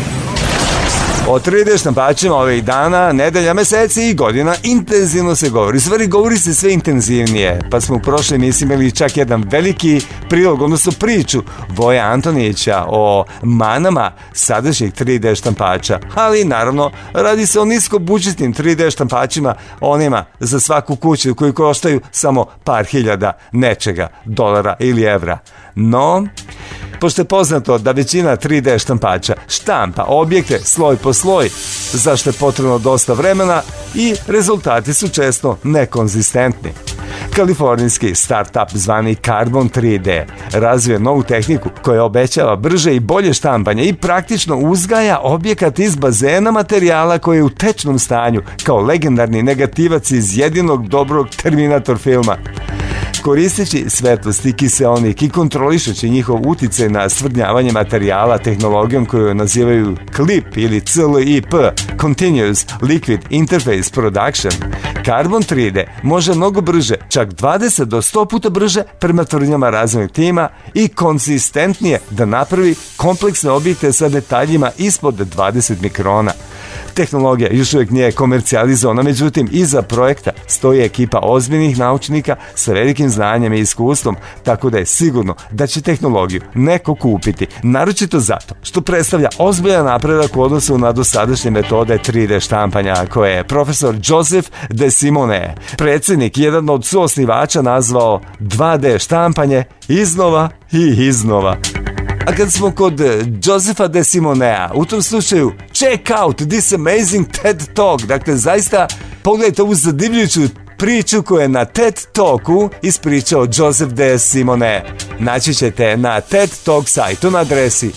O 3D štampačima ovih dana, nedelja, meseci i godina intenzivno se govori. Stvari, govori se sve intenzivnije. Pa smo u prošloj emisiji imali čak jedan veliki prilog, odnosno priču Voja Antonića o manama sadašnjeg 3D štampača. Ali naravno, radi se o niskobudžetnim 3D štampačima, onima za svaku kuću koji koštaju samo par hiljada nečega, dolara ili evra. No, pošto je poznato da većina 3D štampača štampa objekte sloj po sloj, zašto je potrebno dosta vremena i rezultati su često nekonzistentni. Kalifornijski start-up zvani Carbon 3D razvije novu tehniku koja obećava brže i bolje štampanje i praktično uzgaja objekat iz bazena materijala koji je u tečnom stanju kao legendarni negativac iz jedinog dobrog Terminator filma. Koristeći svetlost i kiseonik i kontrolišući njihov uticaj na stvrdnjavanje materijala tehnologijom koju nazivaju CLIP ili CLIP, Continuous Liquid Interface Production, Carbon 3D može mnogo brže, čak 20 do 100 puta brže prema tvrdnjama razvojnog tima i konzistentnije da napravi kompleksne objekte sa detaljima ispod 20 mikrona. Tehnologija još uvijek nije komercijalizovana, međutim iza projekta stoji ekipa ozbiljnih naučnika sa velikim znanjem i iskustvom, tako da je sigurno da će tehnologiju neko kupiti, naročito zato što predstavlja ozbiljan napredak u odnosu na dosadašnje metode 3D štampanja koje je profesor Joseph De Simone, predsjednik, jedan od suosnivača, nazvao 2D štampanje iznova i iznova. A kad smo kod Josepha De Simonea, u tom slučaju check out this amazing TED Talk. Dakle, zaista pogledajte ovu zadivljujuću priču koju je na TED Talku ispričao Joseph De Simone. Naći ćete na TED Talk sajtu na adresi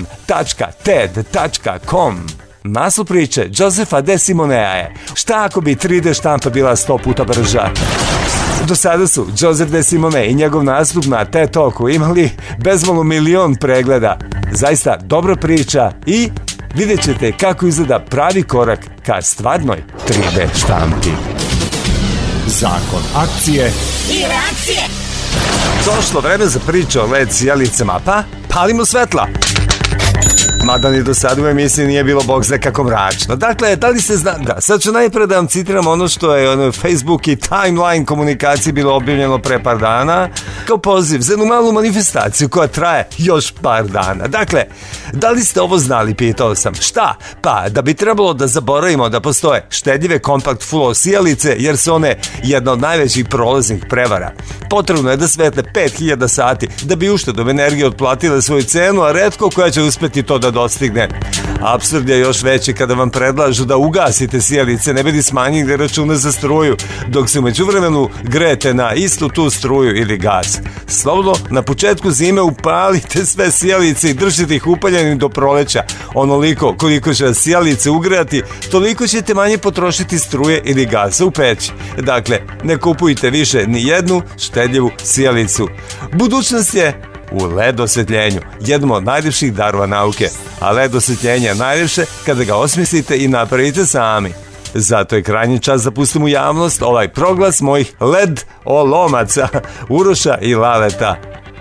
on.ted.com. Naslov priče Josepha De Simonea je: šta ako bi 3D štampa bila 100 puta brža? Do sada su Joseph De Simone i njegov nastup na TED Talku imali bezmalo 1 milion pregleda. Zaista dobra priča i vidjet ćete kako izgleda pravi korak ka stvarnoj 3D štampi. Zakon akcije i reakcije. Došlo vreme za priču o LED sjejalicama, pa palimo svetla. Mada ni do sada u emisiji nije bilo bog zna kako mračno. Dakle, da li se zna... Da, sad ću najpred da vam citiram ono što je Facebook i timeline komunikacije bilo objavljeno pre par dana kao poziv za jednu malu manifestaciju koja traje još par dana. Dakle, da li ste ovo znali, pitao sam. Šta? Pa, da bi trebalo da zaboravimo da postoje štedljive compact flow sijalice, jer su one jedna od najvećih prolaznih prevara. Potrebno je da svetle 5000 sati da bi uštedom energije otplatile svoju cenu, a retko koja će uspeti to da dostigne. Apsurd je još veći kada vam predlažu da ugasite sijalice, ne bi li smanjili račune za struju, dok se u međuvremenu grejete na istu tu struju ili gas. Slobodno, na početku zime upalite sve sijalice i držite ih upaljenim do proleća. Onoliko koliko će vas sijalice ugrejati, toliko ćete manje potrošiti struje ili gasa u peći. Dakle, ne kupujte više ni jednu štedljivu sijalicu. Budućnost je u LED osvetljenju, jednom od najljepših darova nauke. A LED osvetljenje je najljepše kada ga osmislite i napravite sami. Zato je krajnji čas da pustimo u javnost ovaj proglas mojih LED olomaca, Uroša i Laleta.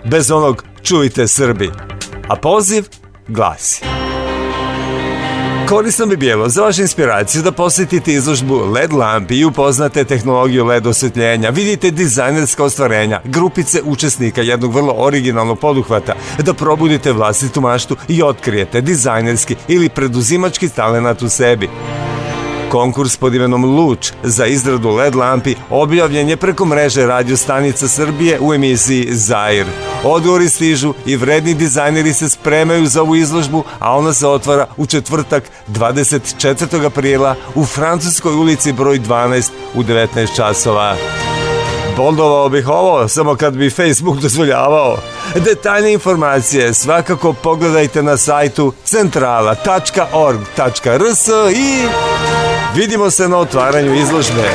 bez onog čujte Srbi. A poziv glasi: korisno bi bilo za vašu inspiraciju da posjetite izložbu LED lampi i upoznate tehnologiju LED osvetljenja, vidite dizajnerska ostvarenja, grupice učesnika jednog vrlo originalnog poduhvata, da probudite vlastitu maštu i otkrijete dizajnerski ili preduzimački talenat u sebi. Konkurs pod imenom Luč za izradu LED lampi objavljen je preko mreže Radio stanica Srbije u emisiji Zair. Odgovori stižu i vredni dizajneri se spremaju za ovu izložbu, a ona se otvara u četvrtak 24. aprila u Francuskoj ulici broj 12 u 19 časova. Boldovao bih ovo samo kad bi Facebook dozvoljavao. Detaljne informacije svakako pogledajte na sajtu centrala.org.rs i vidimo se na otvaranju izložbe.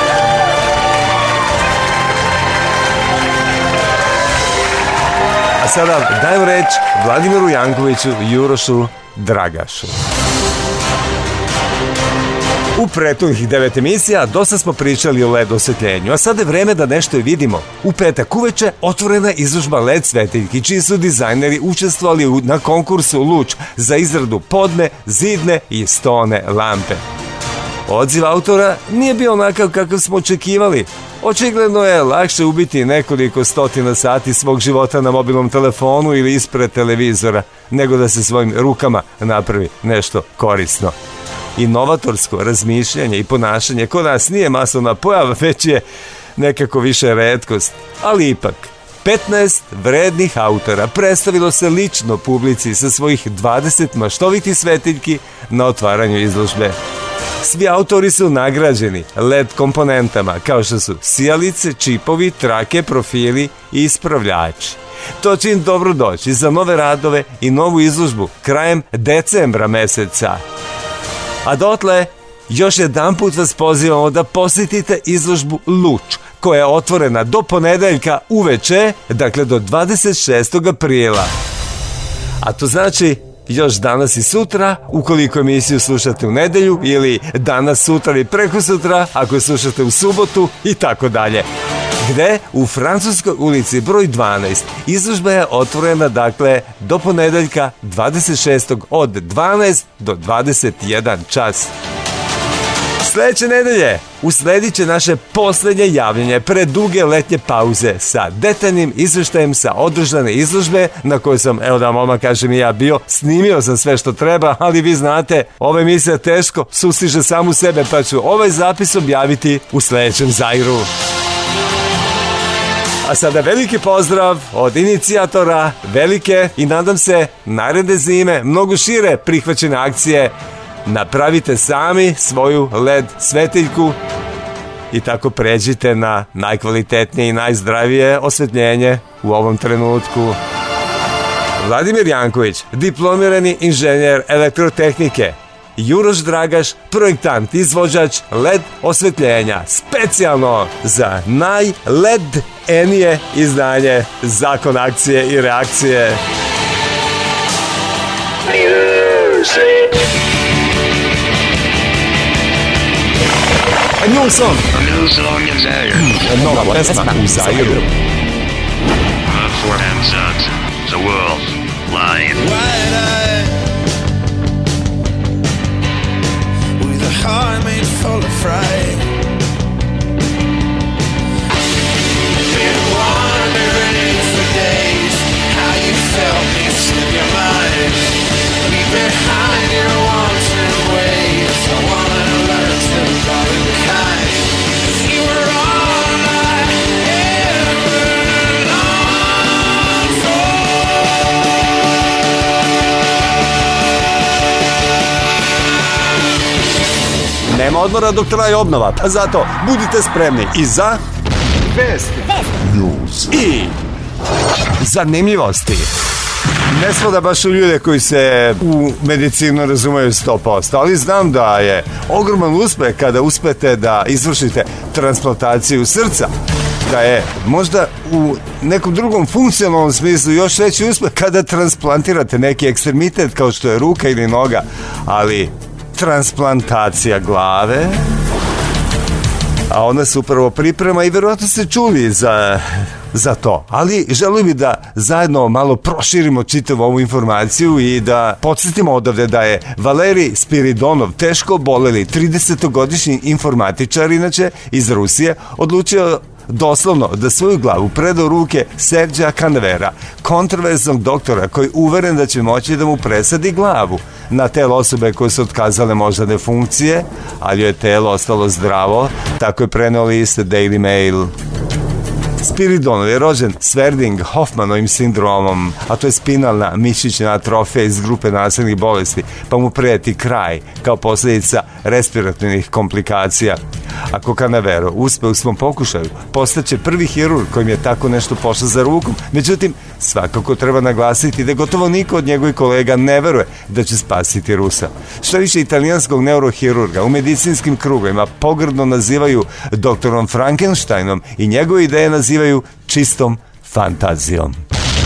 A sada dajem reč Vladimiru Jankoviću i Jurošu Dragašu. U prethodnih 9 emisija dosta smo pričali o LED osvetljenju, a sada je vreme da nešto i vidimo. U petak uveče otvorena izložba LED svetiljki, čiji su dizajneri učestvovali na konkursu Luč za izradu podne, zidne i stone lampe. Odziv autora nije bio onakav kakav smo očekivali. Očigledno je lakše ubiti nekoliko stotina sati svog života na mobilnom telefonu ili ispred televizora, nego da se svojim rukama napravi nešto korisno. Inovatorsko razmišljanje i ponašanje kod nas nije masovna pojava, već je nekako više retkost. Ali ipak, 15 vrednih autora predstavilo se lično publici sa svojih 20 maštovitih svetiljki na otvaranju izložbe. Svi autori su nagrađeni LED komponentama, kao što su sijalice, čipovi, trake, profili i ispravljači. To će im dobro doći za nove radove i novu izložbu krajem decembra meseca. A dotle, još jedanput vas pozivamo da posjetite izložbu Luč, koja je otvorena do ponedeljka uveče, dakle do 26. aprila. A to znači još danas i sutra, ukoliko emisiju slušate u nedelju, ili danas, sutra ili preko sutra, ako je slušate u subotu i tako dalje. Gde? U Francuskoj ulici broj 12. Izložba je otvorena, dakle, do ponedeljka 26. od 12 do 21 čas. Sljedeće nedelje usledit će naše posljednje javljanje pred duge letnje pauze sa detaljnim izvještajem sa održane izložbe na kojoj sam, evo da vam odmah kažem i ja bio, snimio sam sve što treba, ali vi znate, ova emisija teško sustiže samu sebe, pa ću ovaj zapis objaviti u sljedećem Zairu. A sada veliki pozdrav od inicijatora velike i nadam se naredne zime mnogo šire prihvaćene akcije. Napravite sami svoju LED svetiljku i tako pređite na najkvalitetnije i najzdravije osvetljenje u ovom trenutku. Vladimir Janković, diplomirani inženjer elektrotehnike. Juroš Dragaš, projektant, izvođač LED osvetljenja, specijalno za najLED-enije izdanje Zakon akcije i reakcije. A new song. A new song in Zaire. Nova pesma u Zairu. For them sons, the world, lion. With a heart made full of fright. Been wondering for days how you felt me slip your mind. Leave behind your wants and ways. I wanna learn to love you kind. You were all I ever longed for. Nema odmora dok traje obnova, pa zato budite spremni i za vesti, news i zanimljivosti. Ne spada baš u ljude koji se u medicinu razumeju 100%, ali znam da je ogroman uspeh kada uspete da izvršite transplantaciju srca. Da je možda u nekom drugom funkcionalnom smislu još veći uspeh kada transplantirate neki ekstremitet kao što je ruka ili noga, ali transplantacija glave, A ona se upravo priprema i verovatno ste čuli za to. Ali želim bi da zajedno malo proširimo čitavu ovu informaciju i da podsjetimo odavde da je Valerij Spiridonov, teško oboleli 30-godišnji informatičar, inače iz Rusije, odlučio doslovno da svoju glavu preda u ruke Serđa Canavera, kontroverznog doktora koji je uveren da će moći da mu presadi glavu na telo osobe koje su otkazale moždane funkcije, ali je telo ostalo zdravo, tako je preneo list Daily Mail. Spiridonov je rođen s Erding-Hoffmanovim sindromom, a to je spinalna mišićna atrofija iz grupe nasljednih bolesti, pa mu prijeti kraj kao posljedica respiratornih komplikacija. Ako Canavero uspe u svom pokušaju, postaće prvi hirurg kojim je tako nešto pošlo za rukom. Međutim, svakako treba naglasiti da gotovo niko od njegovih kolega ne veruje da će spasiti Rusa. Što više, italijanskog neurohirurga u medicinskim krugovima pogrdno nazivaju doktorom Frankensteinom i njegove ideje nazivaju čistom fantazijom.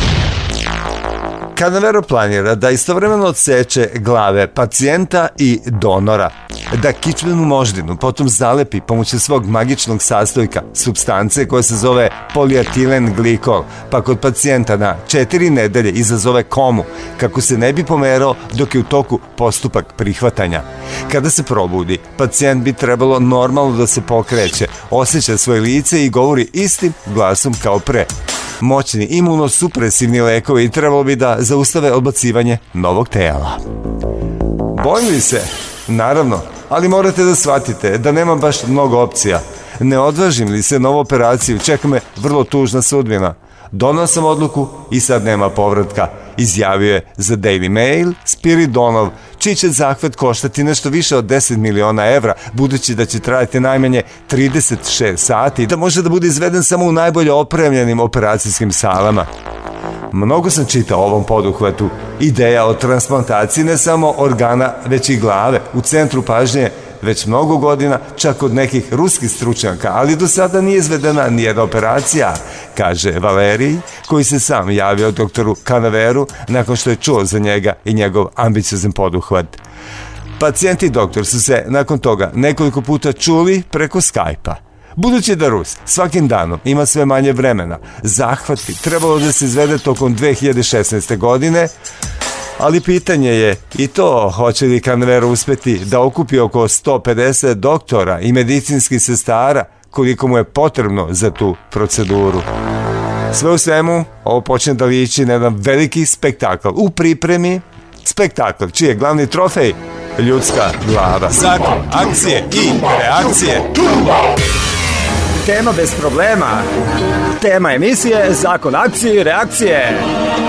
Canavero planira da istovremeno odseče glave pacijenta i donora, da kičmenu moždinu potom zalepi pomoću svog magičnog sastojka, supstance koja se zove polietilen glikol, pa kod pacijenta na 4 nedelje izazove komu, kako se ne bi pomerao dok je u toku postupak prihvatanja. Kada se probudi, pacijent bi trebalo normalno da se pokreće, osjeća svoje lice i govori istim glasom kao pre. Moćni imunosupresivni lekovi trebalo bi da zaustave odbacivanje novog tela. Bojim li se? Naravno, ali morate da shvatite da nema baš mnogo opcija. Ne odvažim li se na ovu operaciju, čeka me vrlo tužna sudbina. Donao sam odluku i sad nema povratka, izjavio je za Daily Mail Spiridonov, čiji će zahvat koštati nešto više od 10 miliona evra, budući da će trajati najmanje 36 sati i da može da bude izveden samo u najbolje opremljenim operacijskim salama. Mnogo sam čitao o ovom poduhvatu. Ideja o transplantaciji ne samo organa, već i glave u centru pažnje već mnogo godina, čak od nekih ruskih stručnjaka, ali do sada nije izvedena nijedna operacija, kaže Valerij, koji se sam javio doktoru Canaveru nakon što je čuo za njega i njegov ambiciozan poduhvat. Pacijent i doktor su se nakon toga nekoliko puta čuli preko Skype-a. Budući da Rus svakim danom ima sve manje vremena, zahvat bi trebalo da se izvede tokom 2016. godine, ali pitanje je i to hoće li Canavero uspeti da okupi oko 150 doktora i medicinskih sestara koliko mu je potrebno za tu proceduru. Sve u svemu, ovo počne da liči na jedan veliki spektakl u pripremi, spektakl čiji je glavni trofej ljudska glava. Zakon, akcije i reakcije. Tema bez problema. Tema emisije, zakon akcije i reakcije.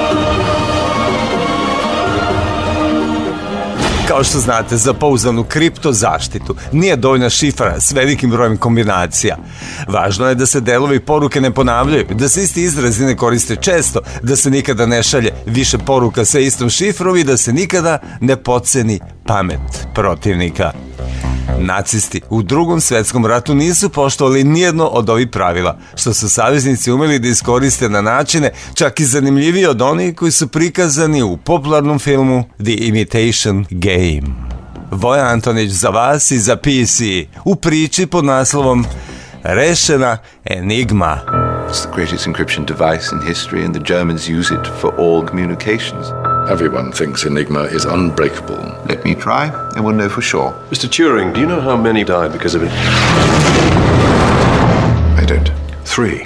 Kao što znate, za pouzdanu kripto zaštitu nije dovoljna šifra s velikim brojem kombinacija. Važno je da se delovi poruke ne ponavljaju, da se isti izrazi ne koriste često, da se nikada ne šalje više poruka sa istom šifrom i da se nikada ne potceni pamet protivnika. Nacisti u Drugom svetskom ratu nisu poštovali nijedno od ovih pravila, što su saveznici umeli da iskoriste na načine čak i zanimljiviji od onih koji su prikazani u popularnom filmu The Imitation Game. Voja Antonić za vas i za PC u priči pod naslovom Rešena enigma. It's the greatest encryption device in history and the Germans use it for all communications. Everyone thinks Enigma is unbreakable. Let me try and we'll know for sure. Mr. Turing, do you know how many died because of it? I don't. 3.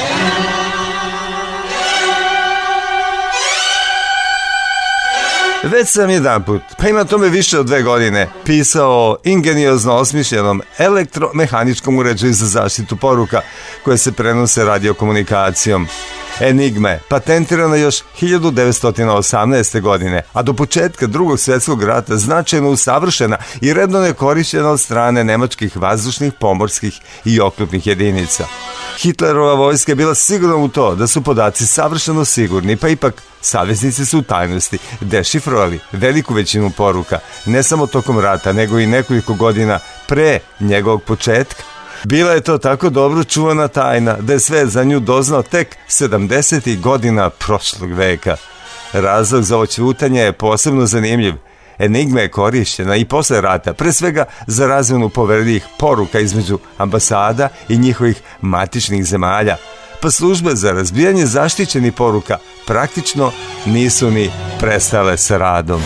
Već sam jedanput, pa ima tome više od 2 godine, pisao o ingeniozno osmišljenom elektromehaničkom uređaju za zaštitu poruka koje se prenose radiokomunikacijom. Enigma je patentirana još 1918. godine, a do početka Drugog svjetskog rata značajno usavršena i redovno je korišćena od strane nemačkih vazdušnih, pomorskih i oklopnih jedinica. Hitlerova vojska je bila sigurna u to da su podaci savršeno sigurni, pa ipak saveznici su u tajnosti dešifrovali veliku većinu poruka, ne samo tokom rata, nego i nekoliko godina pre njegovog početka. Bila je to tako dobro čuvana tajna da je sve za nju doznao tek 70. godina prošlog veka. Razlog za ovo ćutanje je posebno zanimljiv. Enigma je korišćena i posle rata, pre svega za razmenu poverljivih poruka između ambasada i njihovih matičnih zemalja, pa službe za razbijanje zaštićenih poruka praktično nisu ni prestale sa radom.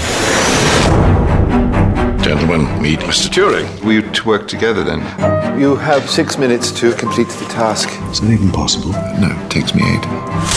Gentlemen, meet Mr. Turing. We to work together then. You have 6 minutes to complete the task. Is that even possible? No, it takes me 8.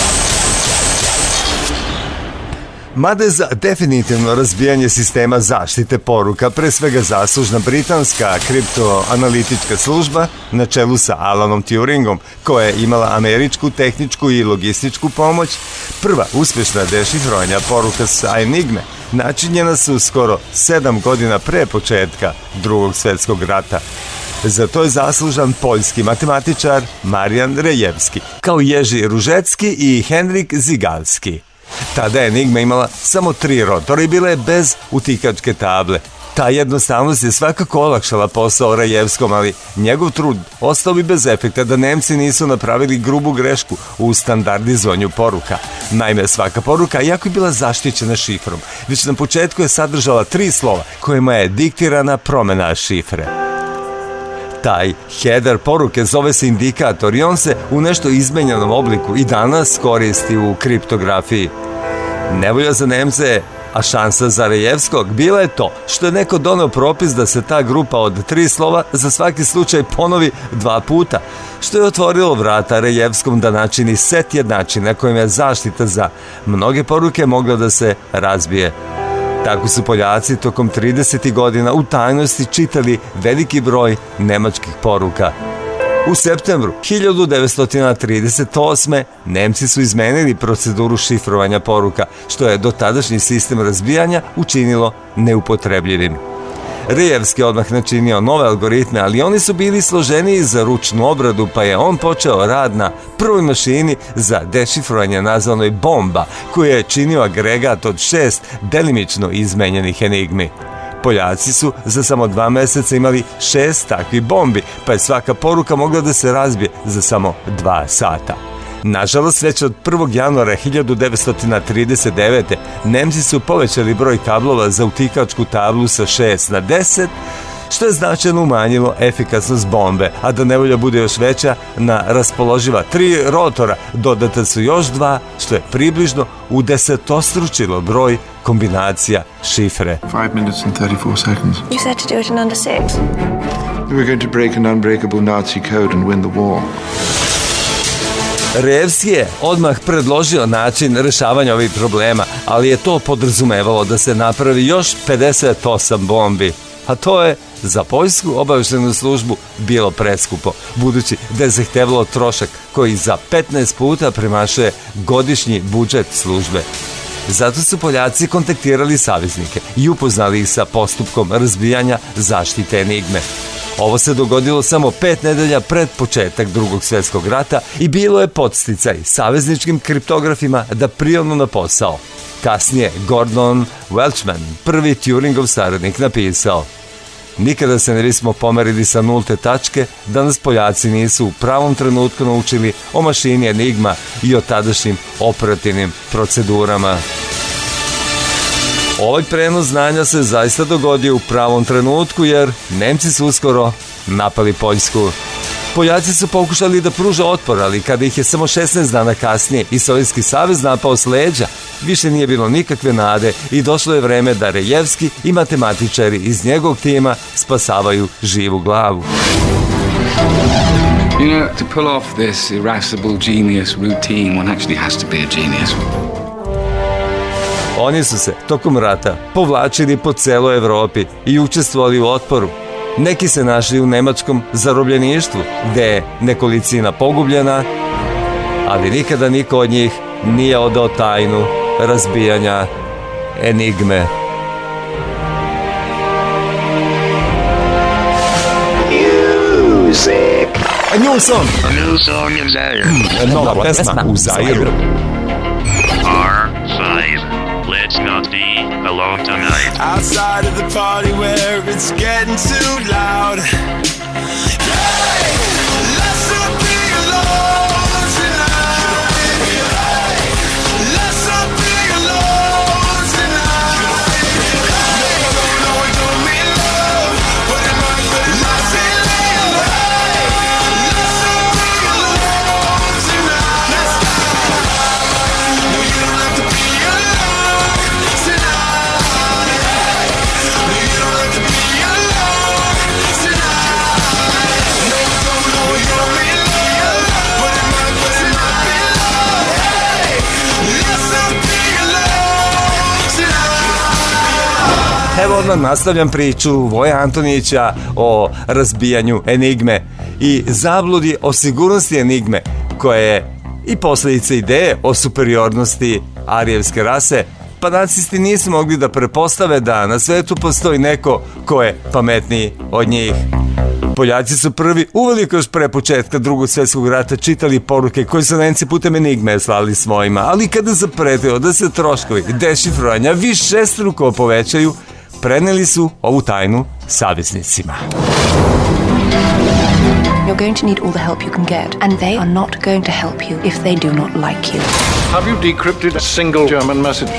Mada je za definitivno razbijanje sistema zaštite poruka pre svega zaslužna britanska kriptoanalitička služba na čelu sa Alanom Turingom, koja je imala američku tehničku i logističku pomoć, prva uspešna dešifrovanja poruka sa Enigme načinjena su skoro 7 godina pre početka Drugog svjetskog rata. Za to je zaslužan poljski matematičar Marian Rejevski, kao Ježi Ružecki i Henrik Zigalski. Tada je Enigma imala samo 3 rotora i bila je bez utikačke table. Ta jednostavnost je svakako olakšala posao Rejevskom, ali njegov trud ostao bi bez efekta da Nemci nisu napravili grubu grešku u standardizovanju poruka. Naime, svaka poruka, iako je bila zaštićena šifrom, već na početku je sadržala 3 slova kojima je diktirana promena šifre. Taj header poruke zove se indikator i on se u nešto izmenjenom obliku i danas koristi u kriptografiji. Nevolja za Nemce, a šansa za Rejevskog bila je to što je neko doneo propis da se ta grupa od 3 slova za svaki slučaj ponovi 2 puta, što je otvorilo vrata Rejevskom da načini set jednačina kojim je zaštita za mnoge poruke mogla da se razbije. Tako su Poljaci tokom 30. godina u tajnosti čitali veliki broj nemačkih poruka. U septembru 1938. Nemci su izmenili proceduru šifrovanja poruka, što je dotadašnji sistem razbijanja učinilo neupotrebljivim. Rejevski odmah načinio nove algoritme, ali oni su bili složeniji za ručnu obradu, pa je on počeo rad na prvoj mašini za dešifrovanje nazvanoj bomba, koju je činio agregat od 6 delimično izmenjenih enigmi. Poljaci su za samo 2 meseca imali 6 takvih bombi, pa je svaka poruka mogla da se razbije za samo 2 sata. Nažalost, već od 1. januara 1939. Nemci su povećali broj kablova za utikačku tablu sa 6 na 10, što je značajno umanjilo efikasnost bombe, a da nevolja bude još veća, na raspoloživa 3 rotora dodata su još 2, što je približno udesetostručilo broj kombinacija šifre. 5 minutes and 34 seconds. You said to do it in under 6. We're going to break an unbreakable Nazi code and win the war. Rejevski je odmah predložio način rešavanja ovih problema, ali je to podrazumevalo da se napravi još 58 bombi, a to je za poljsku obaveštenu službu bilo preskupo, budući da je zahtevalo trošak koji za 15 puta premašuje godišnji budžet službe. Zato su Poljaci kontaktirali saveznike i upoznali ih sa postupkom razbijanja zaštite Enigme. Ovo se dogodilo samo 5 nedelja pred početak Drugog svjetskog rata i bilo je podsticaj savezničkim kriptografima da prionu na posao. Kasnije Gordon Welchman, prvi Turingov saradnik, napisao: nikada se ne bismo pomerili sa nulte tačke da nas Poljaci nisu u pravom trenutku naučili o mašini Enigma i o tadašnjim operativnim procedurama. Ovaj prenos znanja se zaista dogodio u pravom trenutku, jer Nemci su uskoro napali Poljsku. Poljaci su pokušali da pruže otpor, ali kada ih je samo 16 dana kasnije i Sovjetski savez napao s leđa, više nije bilo nikakve nade i došlo je vreme da Rejevski i matematičari iz njegovog tima spasavaju živu glavu. You know, to pull off this irascible genius routine, one actually has to be a genius. Oni su se tokom rata povlačili po celoj Evropi i učestvovali u otporu. Neki se našli u nemačkom zarobljeništvu, gde je nekolicina pogubljena, ali nikada niko od njih nije odao tajnu razbijanja Enigme. Music. A new song. A new song in Zaire. Nova pesma u Zairu. R5. Let's not be alone tonight. Outside of the party where it's getting too loud. Hey, let's not be alone tonight. Hey, let's not be alone tonight. Hey, Evo odmah nastavljam priču Voja Antonića o razbijanju enigme i zabludi o sigurnosti enigme, koja je i posljedica ideje o superiornosti arijevske rase, pa nacisti nisu mogli da pretpostave da na svetu postoji neko ko je pametniji od njih. Poljaci su prvi uveliko još pre početka Drugog svjetskog rata čitali poruke koje su Nemci putem enigme slali svojima, ali kada zapretilo da se troškovi dešifrovanja višestruko povećaju, preneli su ovu tajnu saveznicima. You're going to need all the help you can get, and they are not going to help you if they do not like you. Have you decrypted a single German message?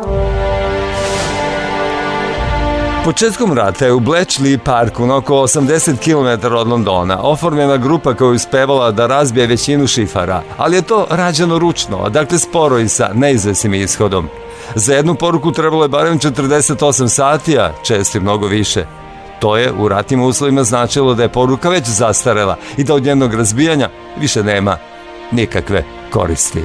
Početkom rata je u Bletchley Parku na oko 80 km od Londona oformljena grupa koja je uspevala da razbije većinu šifara, ali je to rađeno ručno, dakle sporo i sa neizvesnim ishodom. Za jednu poruku trebalo je barem 48 sati, a često i mnogo više. To je u ratnim uslovima značilo da je poruka već zastarela i da od njenog razbijanja više nema nikakve koristi.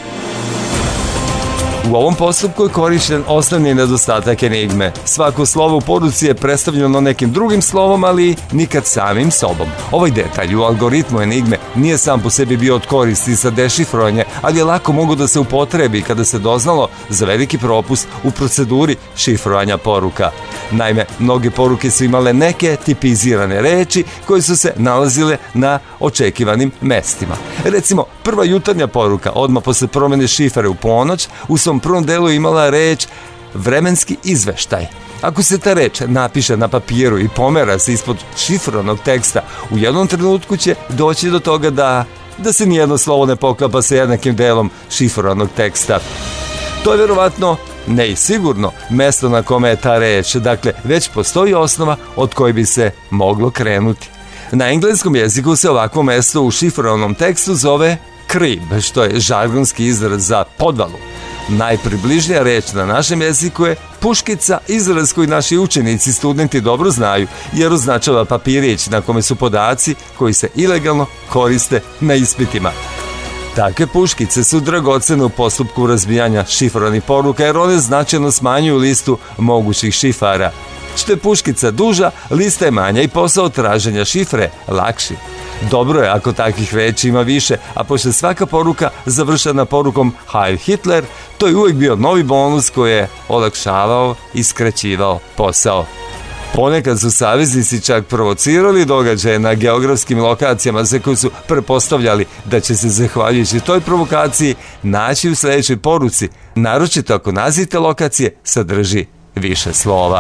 U ovom postupku je korišten osnovni nedostatak enigme. Svako slovo u poruci je predstavljeno nekim drugim slovom, ali nikad samim sobom. Ovaj detalj u algoritmu enigme nije sam po sebi bio od koristi za dešifrovanje, ali je lako mogu da se upotrebi kada se doznalo za veliki propust u proceduri šifrovanja poruka. Naime, mnoge poruke su imale neke tipizirane reči koje su se nalazile na očekivanim mestima. Recimo, prva jutarnja poruka, odmah posle promene šifre u ponoć, u svom prvom delu imala reč vremenski izveštaj. Ako se ta reč napiše na papiru i pomera se ispod šifrovanog teksta, u jednom trenutku će doći do toga da se nijedno slovo ne poklapa sa jednakim delom šifrovanog teksta. To je verovatno, ne i sigurno, mesto na kome je ta reč, dakle već postoji osnova od koje bi se moglo krenuti. Na engleskom jeziku se ovakvo mesto u šifrovanom tekstu zove crib, što je žargonski izraz za podvalu. Najpribližnija reč na našem jeziku je puškica, izraz koji naši učenici i studenti dobro znaju, jer označava papirić na kome su podaci koji se ilegalno koriste na ispitima. Takve puškice su dragocene u postupku razbijanja šifrovanih poruka, jer one značajno smanjuju listu mogućih šifara. Što je puškica duža, lista je manja i posao traženja šifre lakši. Dobro je ako takvih reči ima više, a pošto je svaka poruka završena porukom Heil Hitler, to je uvijek bio novi bonus koji je olakšavao i skraćivao posao. Ponekad su saveznici čak provocirali događaje na geografskim lokacijama za koje su pretpostavljali da će se zahvaljujući toj provokaciji naći u sljedećoj poruci, naročito ako naziv te lokacije sadrži više slova.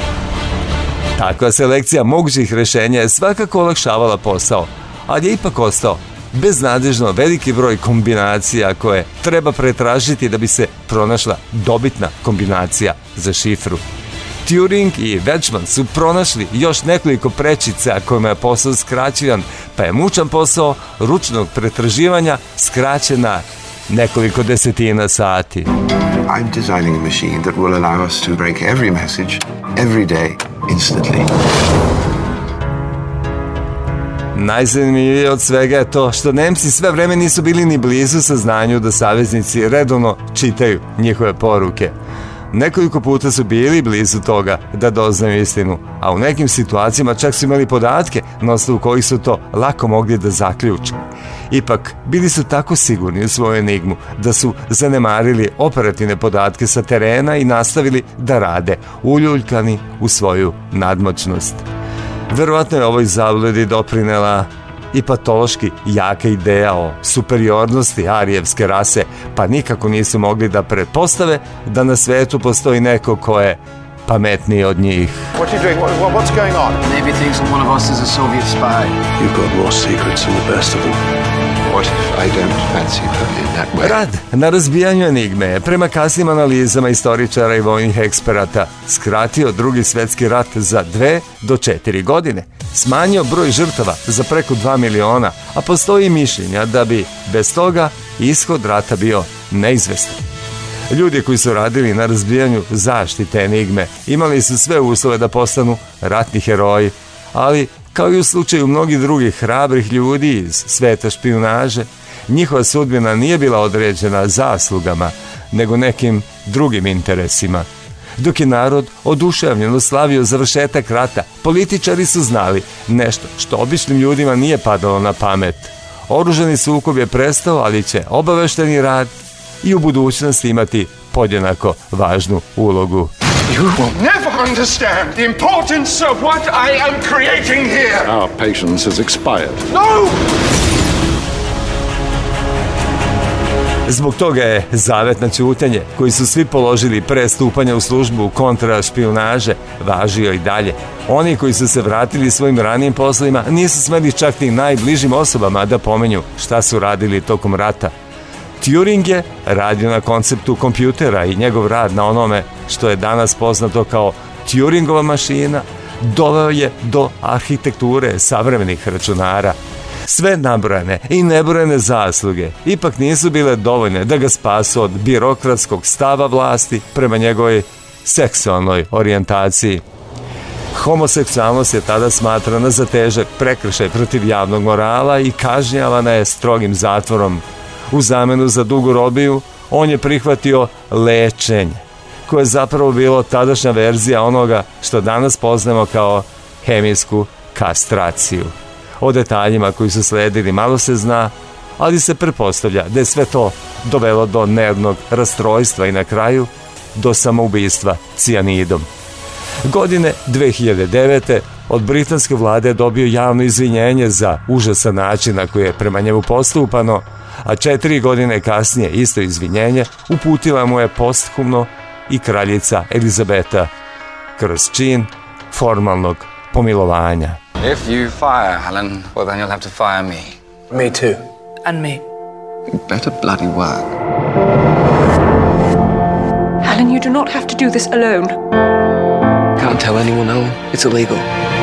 Takva selekcija mogućih rješenja je svakako olakšavala posao, ali je ipak ostao beznadežno veliki broj kombinacija koje treba pretražiti da bi se pronašla dobitna kombinacija za šifru. Turing i Wedgman su pronašli još nekoliko prečica kojima je posao skraćivan, pa je mučan posao ručnog pretraživanja skraćen na nekoliko desetina sati. I'm designing a machine that will allow us to break every message, every day, instantly. Najzanimljivije od svega je to što Nemci sve vreme nisu bili ni blizu saznanju da saveznici redovno čitaju njihove poruke. Nekoliko puta su bili blizu toga da doznaju istinu, a u nekim situacijama čak su imali podatke na osnovu kojih su to lako mogli da zaključe. Ipak, bili su tako sigurni u svoju enigmu da su zanemarili operativne podatke sa terena i nastavili da rade, uljuljkani u svoju nadmoćnost. Verovatno je ovoj zabludi doprinela i patološki jaka ideja o superiornosti arijevske rase, pa nikako nisu mogli da pretpostave da na svetu postoji neko ko je pametniji od njih. What are you doing? What's going on? Maybe thinks that one of us is a Soviet spy. You've got more secrets than the best of them. What if I don't fancy her in that way? Rad na razbijanju enigme je prema kasnim analizama istoričara i vojnih eksperata skratio Drugi svjetski rat za 2 do 4 godine. Smanjio broj žrtava za preko 2 miliona, a postoji mišljenja da bi bez toga ishod rata bio neizvestan. Ljudi koji su radili na razbijanju zaštite enigme imali su sve uslove da postanu ratni heroji, ali kao i u slučaju mnogih drugih hrabrih ljudi iz sveta špijunaže, njihova sudbina nije bila određena zaslugama, nego nekim drugim interesima. Dok je narod oduševljeno slavio završetak rata, političari su znali nešto što običnim ljudima nije padalo na pamet. Oružani sukob je prestao, ali će obavešteni rad i u budućnosti imati podjednako važnu ulogu. You will never understand the importance of what I am creating here. Our patience has expired. No! Zbog toga je zavet na ćutanje, koji su svi položili pre stupanja u službu kontrašpijunaže, važio i dalje. Oni koji su se vratili svojim ranijim poslovima nisu smeli čak ni najbližim osobama da pomenju šta su radili tokom rata. Turing je radio na konceptu kompjutera i njegov rad na onome što je danas poznato kao Turingova mašina doveo je do arhitekture savremenih računara. Sve nabrojane i nebrojene zasluge ipak nisu bile dovoljne da ga spasu od birokratskog stava vlasti prema njegovoj seksualnoj orijentaciji. Homoseksualnost je tada smatrana za težak prekršaj protiv javnog morala i kažnjavana je strogim zatvorom. U zamenu za dugu robiju on je prihvatio lečenje, koje je zapravo bilo tadašnja verzija onoga što danas poznamo kao hemijsku kastraciju. O detaljima koji su sledili malo se zna, ali se pretpostavlja da je sve to dovelo do nervnog rastrojstva i na kraju do samoubistva cijanidom. Godine 2009. od britanske vlade je dobio javno izvinjenje za užasan način na koji je prema njemu postupano, a 4 godine kasnije isto izvinjenje uputila mu je posthumno i kraljica Elizabeta kroz čin formalnog pomilovanja. If you fire Helen, well then you'll have to fire me. Me too. And me. You better bloody work. Helen, you do not have to do this alone. Can't tell anyone, Helen. It's illegal.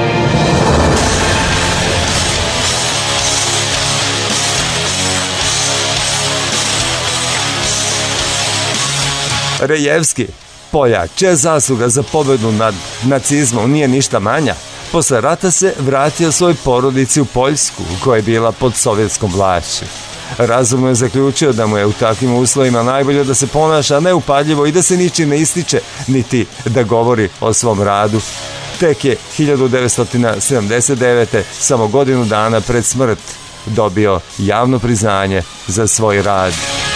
Rejevski, Poljak, čija zasluga za pobedu nad nacizmom nije ništa manja, posle rata se vratio svoj porodici u Poljsku, koja je bila pod sovjetskom vlašću. Razumno je zaključio da mu je u takvim uslovima najbolje da se ponaša neupadljivo i da se ničim ne ističe, niti da govori o svom radu. Tek je 1979. samo godinu dana pred smrt dobio javno priznanje za svoj rad.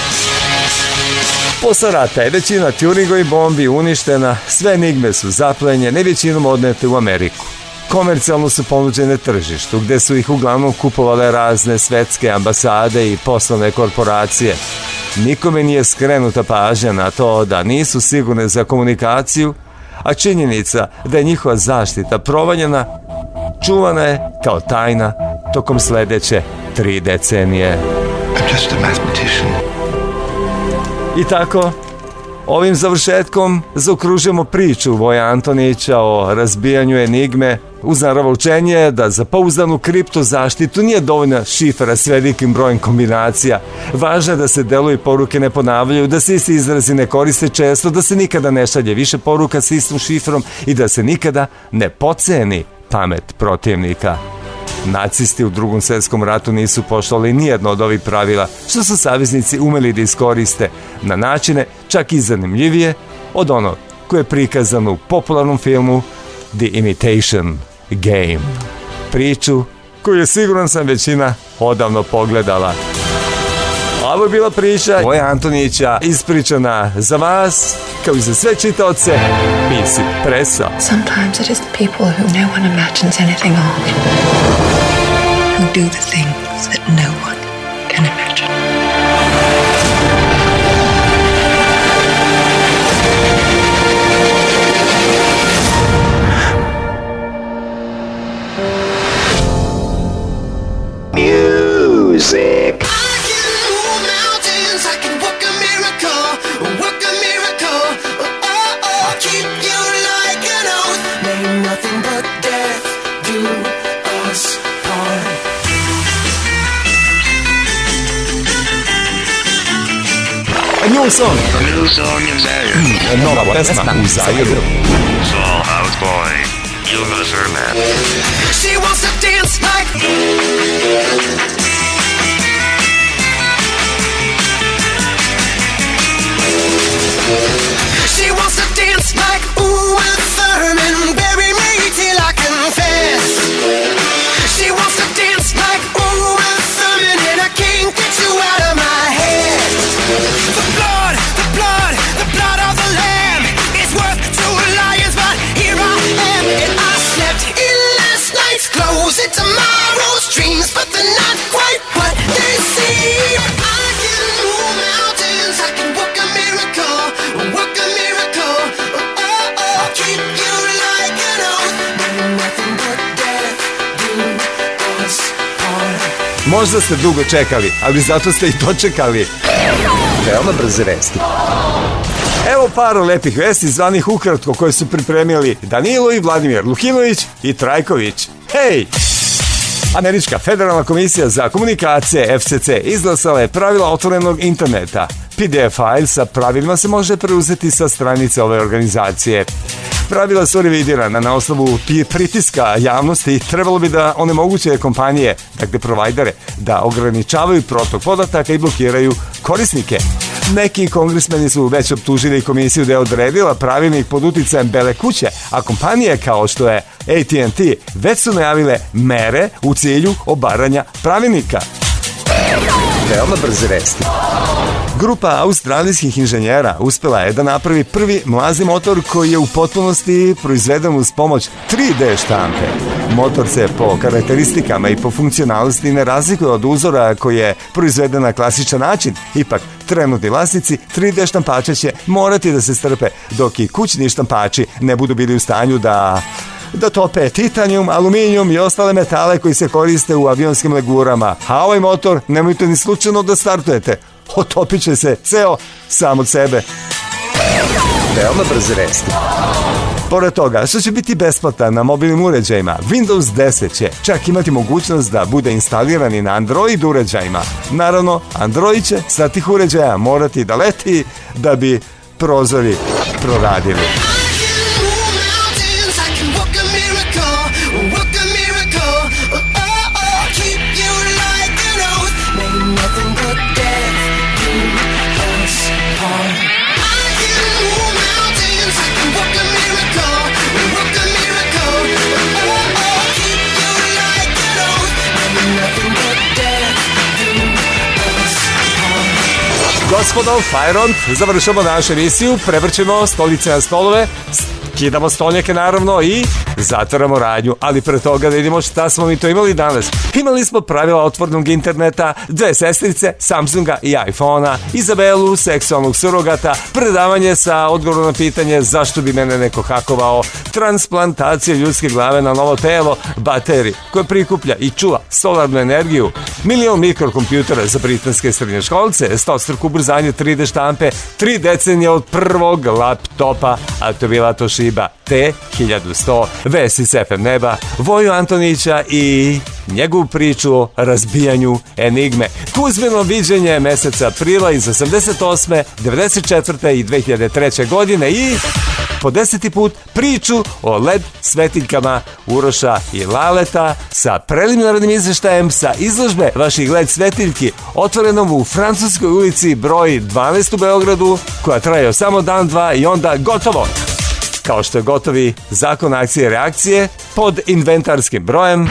Posle rata je većina Turingovih bombi uništena, sve enigme su zaplenjene, većinom odnete u Ameriku. Komercijalno su ponuđene tržištu, gde su ih uglavnom kupovale razne svetske ambasade i poslovne korporacije. Nikome nije skrenuta pažnja na to da nisu sigurne za komunikaciju, a činjenica da je njihova zaštita provaljena, čuvana je kao tajna tokom sledeće 3 decenije. I'm just a mathematician. I tako, ovim završetkom zaokružujemo priču Voja Antonića o razbijanju enigme uz naravoučenje da za pouzdanu kripto zaštitu nije dovoljna šifra s velikim brojem kombinacija. Važno je da se delovi poruke ne ponavljaju, da se isti izrazi ne koriste često, da se nikada ne šalje više poruka s istom šifrom i da se nikada ne potceni pamet protivnika. Nacisti u Drugom svjetskom ratu nisu poštovali nijedno od ovih pravila, što su saveznici umeli da iskoriste na načine čak i zanimljivije od onog koje je prikazano u popularnom filmu The Imitation Game. Priču koju je siguran sam većina odavno pogledala. Ovo je bila priča Voja Antonića, ispričana za vas, kao i za sve čitaoce PC Pressa. Sometimes it is the people who no one imagines anything of, who do the things that no one can imagine. Music. New song. New song in Zaire. Nova pesma u Zairu. Soul House Boy. You must man. She wants to dance like. She wants to dance like. Možda ste dugo čekali, ali zato ste i dočekali. Veoma brze vesti. Evo par lepih vesti zvanih ukratko koje su pripremili Danilo i Vladimir Lukinović i Trajković. Hej! Američka federalna komisija za komunikacije FCC izglasala je pravila otvorenog interneta. PDF file sa pravilima se može preuzeti sa stranice ove organizacije. Pravila su revidirana na osnovu pritiska javnosti i trebalo bi da onemoguće kompanije, dakle provajdere, da ograničavaju protok podataka i blokiraju korisnike. Neki kongresmeni su već optužili komisiju da je odredila pravilnik pod uticajem bele kuće, a kompanije kao što je AT&T već su najavile mere u cilju obaranja pravilnika. Veoma brze vesti. Grupa australijskih inženjera uspela je da napravi prvi mlazni motor koji je u potpunosti proizveden uz pomoć 3D štampe. Motor se po karakteristikama i po funkcionalnosti ne razlikuje od uzora koji je proizveden na klasičan način. Ipak, trenutni vlasnici 3D štampača će morati da se strpe dok i kućni štampači ne budu bili u stanju da tope titanijum, aluminijum i ostale metale koji se koriste u avionskim legurama. A ovaj motor nemojte ni slučajno da startujete. Otopit će se ceo sam od sebe. Veoma brze vesti. Pored toga, što će biti besplatan na mobilnim uređajima, Windows 10 će čak imati mogućnost da bude instaliran i na Android uređajima. Naravno, Android će sa tih uređaja morati da leti da bi prozori proradili. Gospodo, Fire On, završamo našu emisiju, prevrćemo stolice na stolove, kidamo stolnjake naravno i zatvaramo radnju, ali pre toga da vidimo šta smo mi to imali danas. Imali smo pravila otvorenog interneta, dve sestrice, Samsunga i iPhona, Izabelu, seksualnog surogata, predavanje sa odgovorom na pitanje zašto bi mene neko hakovao, transplantacije ljudske glave na novo telo, baterij koja prikuplja i čuva solarnu energiju, milion mikrokompjutera za britanske srednjoškolce, 100-struko ubrzanje 3D štampe, 3 decenije od prvog laptopa, a to je bila Toshiba T1100, vesti s FM neba, Voju Antonića i njegovu priču o razbijanju Enigme. Kuzmino viđenje meseca aprila iz 88. 94. i 2003. godine i po 10. put priču o LED svetiljkama Uroša i Laleta sa preliminarnim izveštajem sa izložbe vaših LED svetiljki otvorenom u Francuskoj ulici broj 12 u Beogradu, koja traje samo dan, dva i onda gotovo. Kao što je gotovi zakon akcije i reakcije pod inventarskim brojem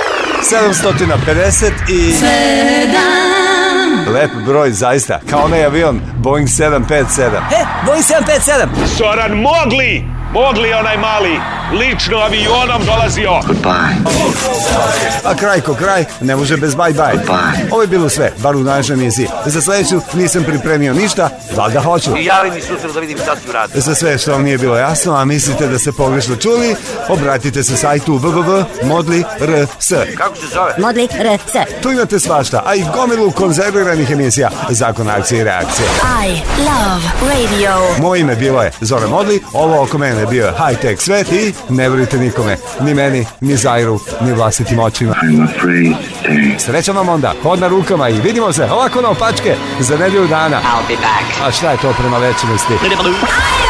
750 i... 7. Lep broj, zaista. Kao onaj avion Boeing 757. Boeing 757. Soran Mogli onaj mali, lično avionom dolazio. A kraj ko kraj, ne može bez bye. Ovo je bilo sve, bar u našoj emisiji. Za sledeću nisam pripremio ništa, valjda hoću. I javi mi sutra da vidim šta ću raditi. Za sve što vam nije bilo jasno, a mislite da ste pogrešno čuli, obratite se sajtu www.modli.rs. Kako se zove? Modli.rs. Tu imate svašta, a i gomilu konzerviranih emisija, zakon akcije i reakcije. I love radio. Moje ime bilo je Zoran Modli, ovo oko mene bio high-tech svet i ne verujte nikome, ni meni, ni Zairu, ni vlastitim očima. Srećan vam onda, hod na rukama i vidimo se ovako na opačke za nedelju dana. I'll be back. A šta je to prema večnosti?